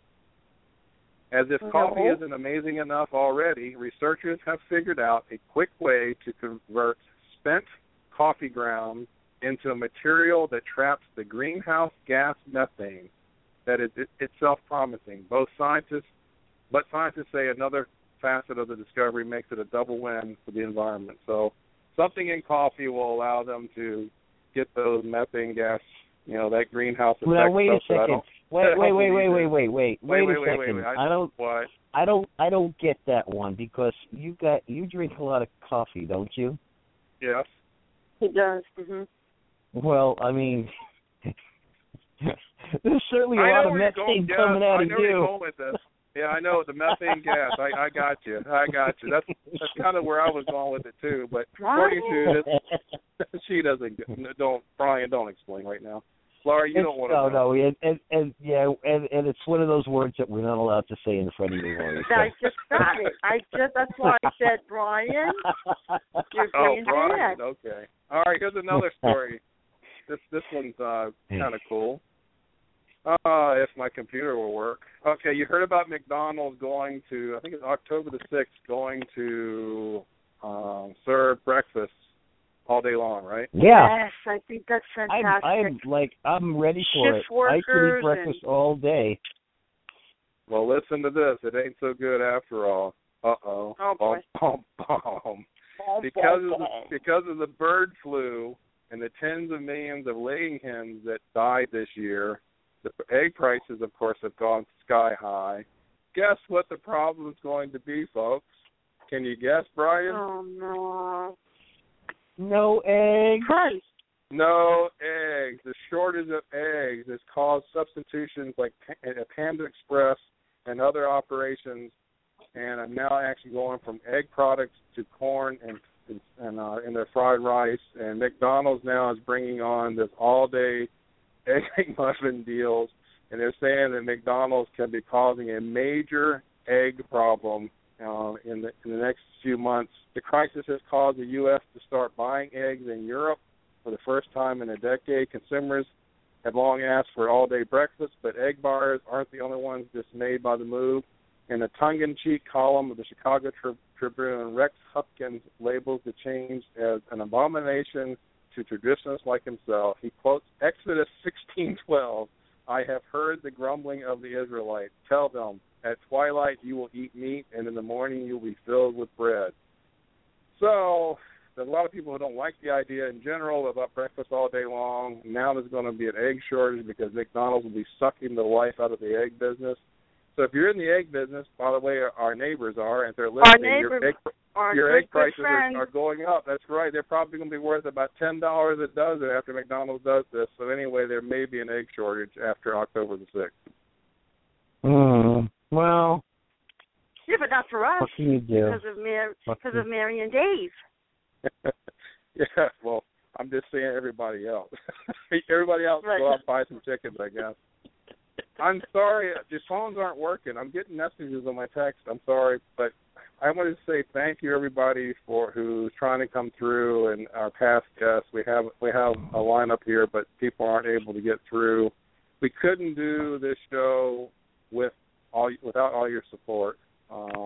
As if No. coffee isn't amazing enough already, researchers have figured out a quick way to convert spent coffee grounds into a material that traps the greenhouse gas methane that is itself promising. Both scientists, but scientists say another facet of the discovery makes it a double win for the environment. So something in coffee will allow them to get those methane gas, you know, that greenhouse effect. Well, wait a stuff second. Wait, wait, wait, wait, wait, wait, wait, Wait, wait wait, a wait, second. wait, wait. I don't, what? I don't, I don't get that one because you got, you drink a lot of coffee, don't you? Yes. He does. Mhm. Well, I mean, there's certainly a I lot know of where you're going, methane yes, coming out I of know where you're you. going with this. Yeah, I know the methane gas. I, I got you. I got you. That's that's kind of where I was going with it too. But according to this, she doesn't. Don't Brian. Don't explain right now. Laurie, you It's- don't want to. no, know. no, and, and, and yeah, and, and it's one of those words that we're not allowed to say in front of you, Laurie. I just said it. I just, that's why I said, Brian, you're Oh, being Brian. bad. Okay. All right. Here's another story. This this one's uh, kind of cool. Uh, if my computer will work. Okay, you heard about McDonald's going to, I think it's October the sixth, going to um, serve breakfast all day long, right? Yeah. Yes, I think that's fantastic. I'm, I'm like, I'm ready for Shift it. I could eat breakfast and... all day. Well, listen to this. It ain't so good after all. Uh-oh. Oh, boy. Bum, bum, bum. Because of the, because of the bird flu and the tens of millions of laying hens that died this year, the egg prices, of course, have gone sky high. Guess what the problem is going to be, folks? Can you guess, Brian? Oh, no. No eggs. Christ. No eggs. The shortage of eggs has caused substitutions like Panda Express and other operations, and I'm now actually going from egg products to corn and and uh, in their fried rice. And McDonald's now is bringing on this all-day egg muffin deals, and they're saying that McDonald's can be causing a major egg problem uh, in, the, in the next few months. The crisis has caused the U S to start buying eggs in Europe for the first time in a decade. Consumers have long asked for all-day breakfast, but egg buyers aren't the only ones dismayed by the move. In a tongue-in-cheek column of the Chicago Tri- Tribune, Rex Hupkins labels the change as an abomination to traditionalists like himself. He quotes Exodus sixteen twelve, "I have heard the grumbling of the Israelites. Tell them, at twilight you will eat meat, and in the morning you will be filled with bread." So there's a lot of people who don't like the idea in general about breakfast all day long. Now there's going to be an egg shortage because McDonald's will be sucking the life out of the egg business. So if you're in the egg business, by the way, our neighbors are, and if they're listening, our neighbor, your egg, our your good, egg prices good are, are going up. That's right. They're probably going to be worth about ten dollars a dozen after McDonald's does this. So anyway, there may be an egg shortage after October the sixth. Mm, well, yeah, but not for us. What can you do? Because of Mary, because of Mary and Dave. Yeah, well, I'm just saying everybody else. Everybody else right. go out and buy some chickens, I guess. I'm sorry, the phones aren't working. I'm getting messages on my text. I'm sorry, but I wanted to say thank you, everybody, for who's trying to come through, and our past guests. We have we have a lineup here, but people aren't able to get through. We couldn't do this show with all without all your support. Um,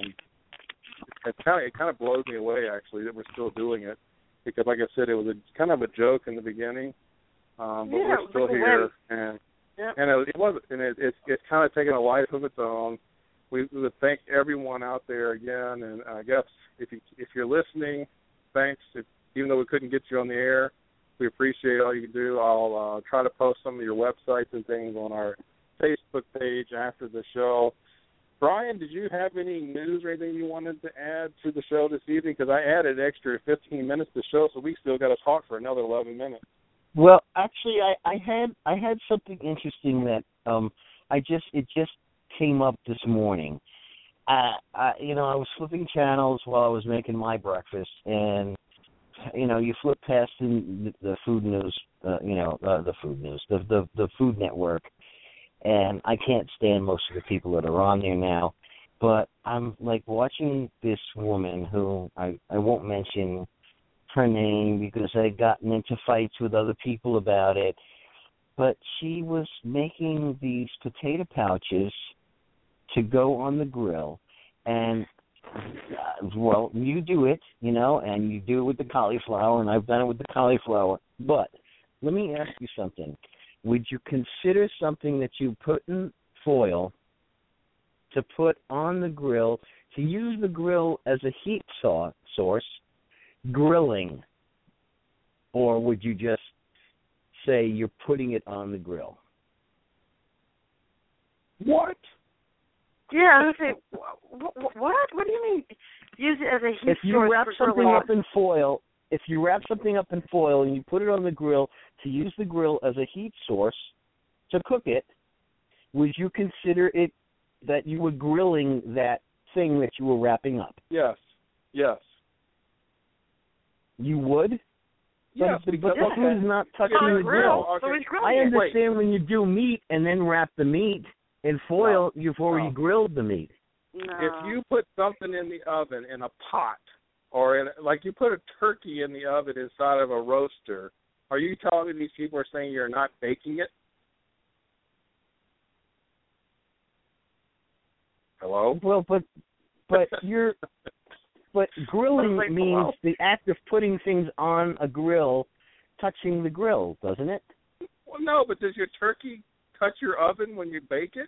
it kind of it kind of blows me away, actually, that we're still doing it, because, like I said, it was a, kind of a joke in the beginning, um, but yeah, we're still here, and. Yep. And it, it was, and it, it's it's kind of taken a life of its own. We, we would thank everyone out there again, and I guess if you if you're listening, thanks. If, even though we couldn't get you on the air, we appreciate all you do. I'll uh, try to post some of your websites and things on our Facebook page after the show. Brian, did you have any news or anything you wanted to add to the show this evening? Because I added extra fifteen minutes to the show, so we still got to talk for another eleven minutes. Well, actually, I, I had I had something interesting that um I just it just came up this morning. Uh, I, you know, I was flipping channels while I was making my breakfast, and you know, you flip past the, the food news, uh, you know, uh, the food news, the, the the Food Network, and I can't stand most of the people that are on there now. But I'm like watching this woman who I I won't mention her name because I had gotten into fights with other people about it, but she was making these potato pouches to go on the grill, and uh, well, you do it, you know, and you do it with the cauliflower, and I've done it with the cauliflower, but let me ask you something. Would you consider something that you put in foil to put on the grill, to use the grill as a heat saw source, grilling, or would you just say you're putting it on the grill? What? Yeah, I was going to say, what? What do you mean? Use it as a heat If you source wrap for something grilling. up in foil, if you wrap something up in foil and you put it on the grill to use the grill as a heat source to cook it, would you consider it that you were grilling that thing that you were wrapping up? Yes. Yes. You would? Yes, but, because but the okay. food is not touching on the the grill. grill. So he's grilling I it. understand Wait. when you do meat and then wrap the meat in foil, No. you've already No. grilled the meat. No. If you put something in the oven in a pot, or in, like you put a turkey in the oven inside of a roaster, Are you telling me these people are saying you're not baking it? Hello? Well, but but you're but grilling like, means hello? the act of putting things on a grill, touching the grill, doesn't it? Well, no, but does your turkey touch your oven when you bake it?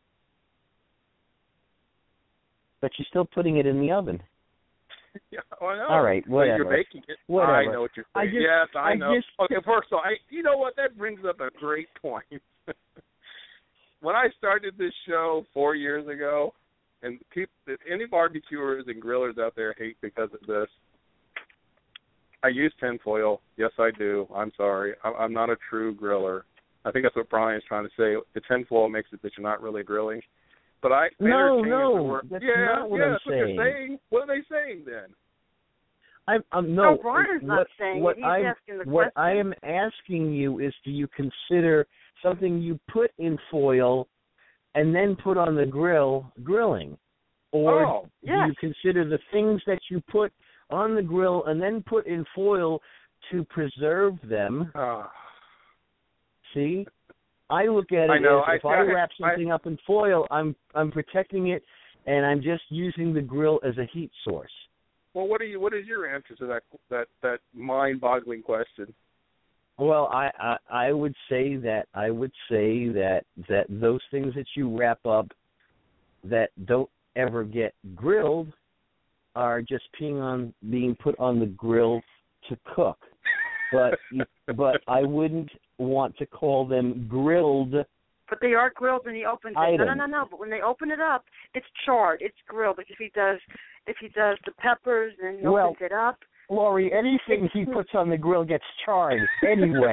But you're still putting it in the oven. Yeah, I know. All right, whatever. But you're baking it. Whatever. I know what you're saying. I just, yes, I, I know. Just, okay, first of all, I, you know what? That brings up a great point. When I started this show four years ago, and people, any barbecuers and grillers out there hate because of this, I use tinfoil. Yes, I do. I'm sorry. I'm not a true griller. I think that's what Brian's trying to say. The tinfoil makes it that you're not really grilling. But I, I no, no, the word. that's yeah, not what yeah, I'm that's saying. what you're saying. What are they saying then? I'm, I'm No, no. Brian's what, not saying what it. He's I'm, asking the what question. I am asking you is, do you consider something you put in foil and then put on the grill grilling, or oh, do yes. you consider the things that you put on the grill and then put in foil to preserve them? Uh, See, I look at it I know. as if I, I, wrap I, something up in foil, I'm I'm protecting it, and I'm just using the grill as a heat source. Well, what are you? What is your answer to that that that mind-boggling question? Well, I, I I would say that I would say that that those things that you wrap up that don't ever get grilled are just being on being put on the grill to cook. But but I wouldn't want to call them grilled. But they are grilled when he opens it. Items. No, no, no, no. But when they open it up, it's charred. It's grilled. Like if he does, if he does the peppers and he Well, opens it up. Laurie, anything he puts on the grill gets charred anyway.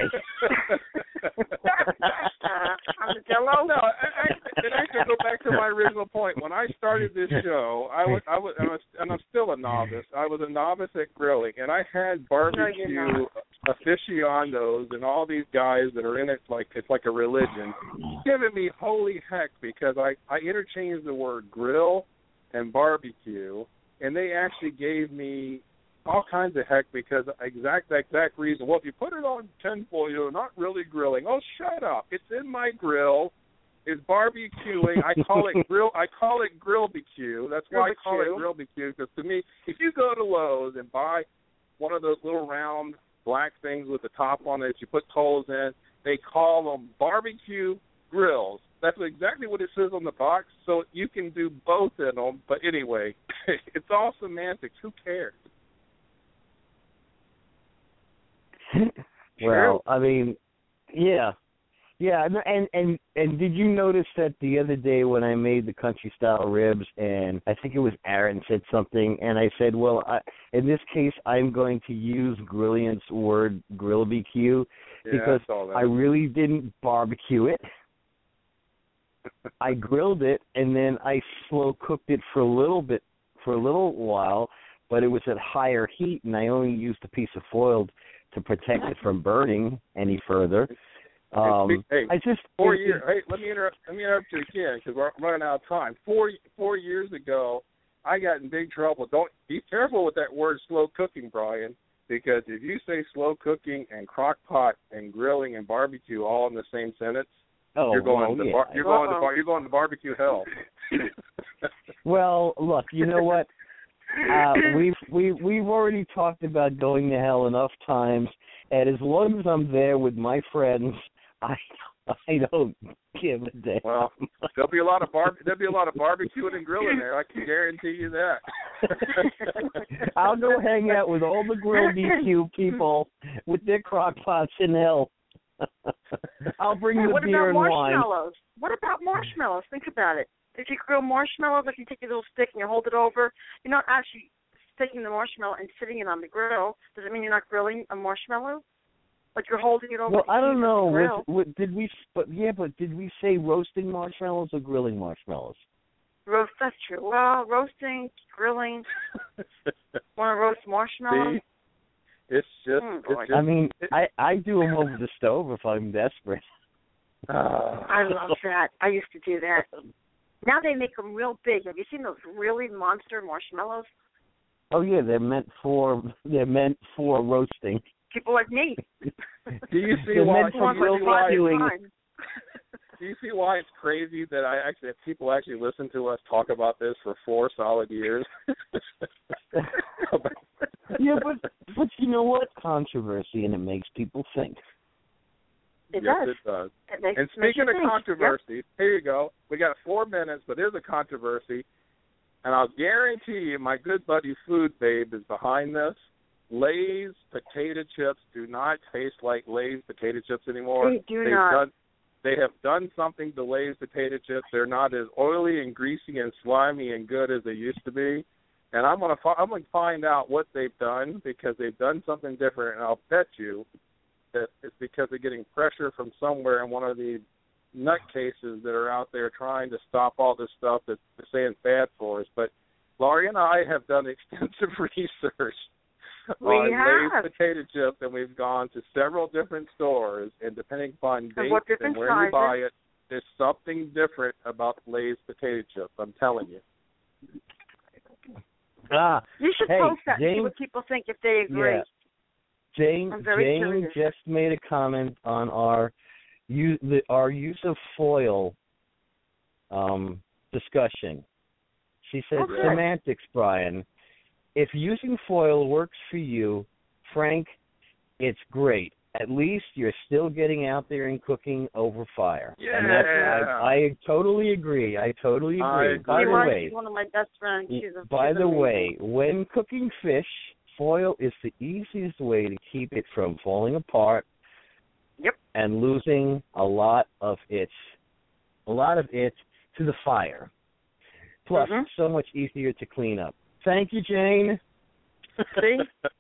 Armadillo? No, I, I, and I can go back to my original point. When I started this show, I was, I was, and, I was, and I'm still a novice. I was a novice at grilling, and I had barbecue No, aficionados and all these guys that are in it like it's like a religion, giving me holy heck because I, I interchanged the word grill and barbecue, and they actually gave me all kinds of heck because exact exact reason. Well, if you put it on tinfoil, you're not really grilling. Oh, shut up! It's in my grill. It's barbecuing. I call it grill. I call it grill B Q. That's why I call it grill B Q. Because to me, if you go to Lowe's and buy one of those little round black things with the top on it that you put coals in, they call them barbecue grills. That's exactly what it says on the box. So you can do both in them. But anyway, it's all semantics. Who cares? Well, I mean, yeah, yeah, and, and and and did you notice that the other day when I made the country style ribs, and I think it was Aaron said something, and I said, well, I, in this case, I'm going to use Brilliant's word grill B Q Yeah, because I saw that. I really didn't barbecue it. I grilled it, and then I slow cooked it for a little bit, for a little while, but it was at higher heat, and I only used a piece of foil to protect it from burning any further. Um, hey, I just four it, years. Hey, let me interrupt. Let me interrupt you again because we're running out of time. Four four years ago, I got in big trouble. Don't be careful with that word slow cooking, Brian, because if you say slow cooking and crock pot and grilling and barbecue all in the same sentence, oh, you're going well, to yeah. bar, you're going to bar, you're going to barbecue hell. Well, look, you know what? Uh, we've we we've already talked about going to hell enough times, and as long as I'm there with my friends, I I don't give a damn. Well, there'll be a lot of bar there'll be a lot of barbecuing and grilling there. I can guarantee you that. I'll go hang out with all the grill B Q people with their crock pots in hell. I'll bring Hey, the what beer about and wine. marshmallows? What about marshmallows? Think about it. If you grill marshmallows, like you take a little stick and you hold it over, you're not actually taking the marshmallow and sitting it on the grill. Does it mean you're not grilling a marshmallow? Like you're holding it over Well, the I don't heat know. of the grill. Was, was, did we? But yeah, but did we say roasting marshmallows or grilling marshmallows? Roast. That's true. Well, roasting, grilling. Want to roast marshmallows? See? It's just. Mm, it's boy. just I mean, I I do them over the stove if I'm desperate. uh, I love that. I used to do that. Now they make them real big. Have you seen those really monster marshmallows? Oh yeah, they're meant for they're meant for roasting. people like me. Do you see The why? mental Do you see why, doing- do you see why it's crazy that I actually that people actually listen to us talk about this for four solid years? Yeah, but but you know what? Controversy, and it makes people think. It yes, does. it does. It makes, And makes speaking you of think. controversy, Yep. here you go. We got four minutes, but there's a controversy, and I'll guarantee you, my good buddy Food Babe is behind this. Lay's potato chips do not taste like Lay's potato chips anymore. They do They've not. Done, they have done something to Lay's potato chips. They're not as oily and greasy and slimy and good as they used to be. And I'm gonna fi- I'm gonna find out what they've done because they've done something different. And I'll bet you that it's because they're getting pressure from somewhere in one of the nutcases that are out there trying to stop all this stuff that's saying bad for us. But Laurie and I have done extensive research We on have. Lay's potato chips, and we've gone to several different stores, and depending upon And what dates different and where you sizes. buy it, there's something different about Lay's potato chips. I'm telling you. Ah, You should hey, post that and see Jane, what people think if they agree. yeah. Jane, I'm very Jane curious. just made a comment on our use the, our use of foil um, discussion. She said, Okay. semantics, Brian. If using foil works for you, Frank, it's great. At least you're still getting out there and cooking over fire. Yeah. And that's, I, I totally agree. I totally I agree. agree. By She the was. way, She's one of my best friends. She's a, by she's the amazing. way, when cooking fish, foil is the easiest way to keep it from falling apart. Yep. And losing a lot of its, a lot of it to the fire. Plus, Mhm. it's so much easier to clean up. Thank you, Jane. See?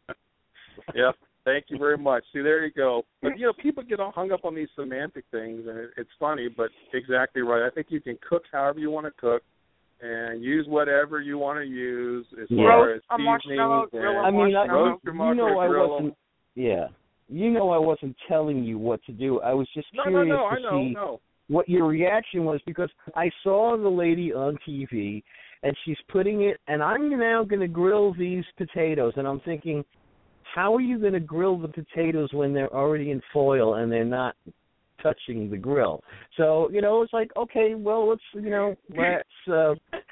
Yeah. Thank you very much. See, there you go. But, you know, people get all hung up on these semantic things, and it, it's funny, but exactly right. I think you can cook however you want to cook and use whatever you want to use as Yeah. far Roast as a marshmallow, seasonings. grill a and I mean, I, marshmallow. roast your you know, marshmallow, I grill wasn't. Yeah, you know, I wasn't telling you what to do. I was just No, no, curious no, to I know, see no. what your reaction was because I saw the lady on T V and she's putting it, and I'm now going to grill these potatoes, and I'm thinking, how are you going to grill the potatoes when they're already in foil and they're not touching the grill? So, you know, it's like, okay, well, let's, you know, let's, uh,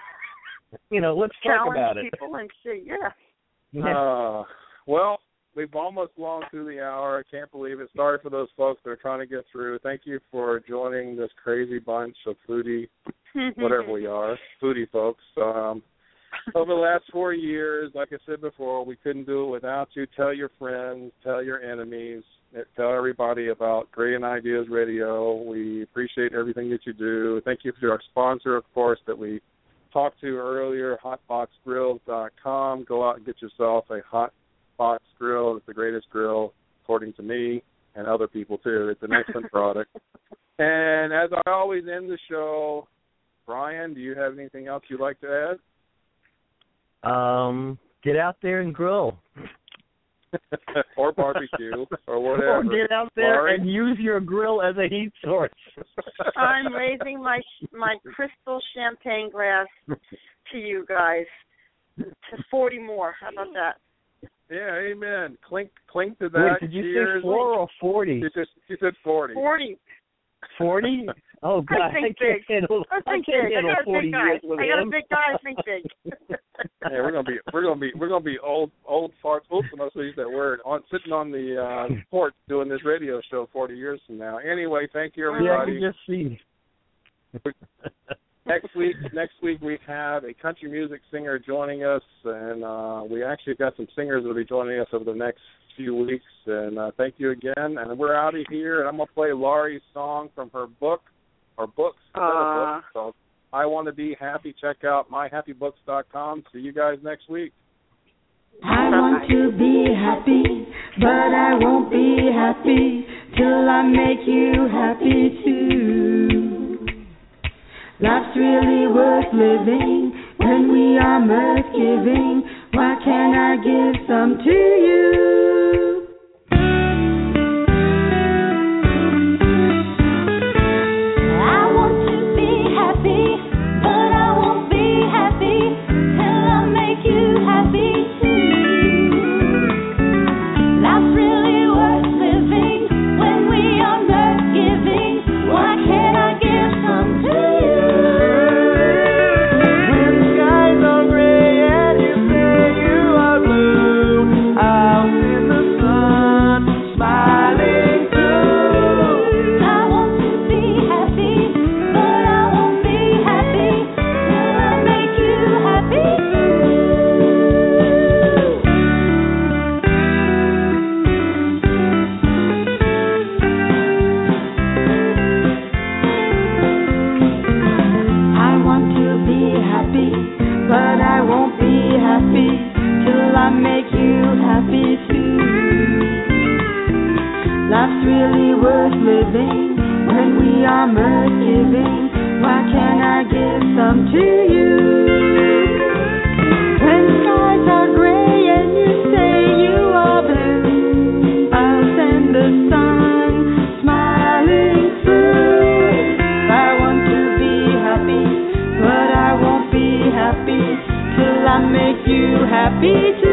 you know, let's talk Challenge about it. people and see. Yeah. Yeah. Uh, well, we've almost blown through the hour. I can't believe it. Sorry for those folks that are trying to get through. Thank you for joining this crazy bunch of foodie, whatever we are, foodie folks. Um, over the last four years, like I said before, we couldn't do it without you. Tell your friends, tell your enemies, tell everybody about Great Ideas Radio. We appreciate everything that you do. Thank you to our sponsor, of course, that we talked to earlier, hot box grills dot com. Go out and get yourself a Hot Box Grill. It's the greatest grill, according to me, and other people, too. It's an excellent product. And as I always end the show, Brian, do you have anything else you'd like to add? Um, get out there and grill. Or barbecue, or whatever. Or get out there Laurie? and use your grill as a heat source. I'm raising my my crystal champagne glass to you guys. To forty more. How about that? Yeah, amen. Clink, clink to that. Wait, did you Cheers. say four or forty? She, just, she said forty. Forty. Forty? Oh God, I I, think can't big. handle. I I think can't big. I handle got a forty big guy. years with I got him. a big guy. I think big. Yeah, we're gonna be we're gonna be we're gonna be old old farts. Oops, I'm not supposed to use that word. On sitting on the uh, porch doing this radio show forty years from now. Anyway, thank you Yeah, I everybody. can just see. next week next week we have a country music singer joining us, and uh, we actually got some singers that will be joining us over the next few weeks. And uh, thank you again. And we're out of here, and I'm gonna play Laurie's song from her book or books. Uh, book, so I Want to Be Happy. Check out my happy books dot com. See you guys next week. I want to be happy, but I won't be happy till I make you happy too. Life's really worth living when we are mirth giving. Why can't I give some to you? I want to be happy, but I won't be happy till I make you happy too. Life's really worth won't be happy till I make you happy too. Life's really worth living when we are mirth giving. Why can't I give some to you? When skies are gray and you say you are blue, I'll send the sun smiling through. I want to be happy, but I won't be happy till I make you happy too.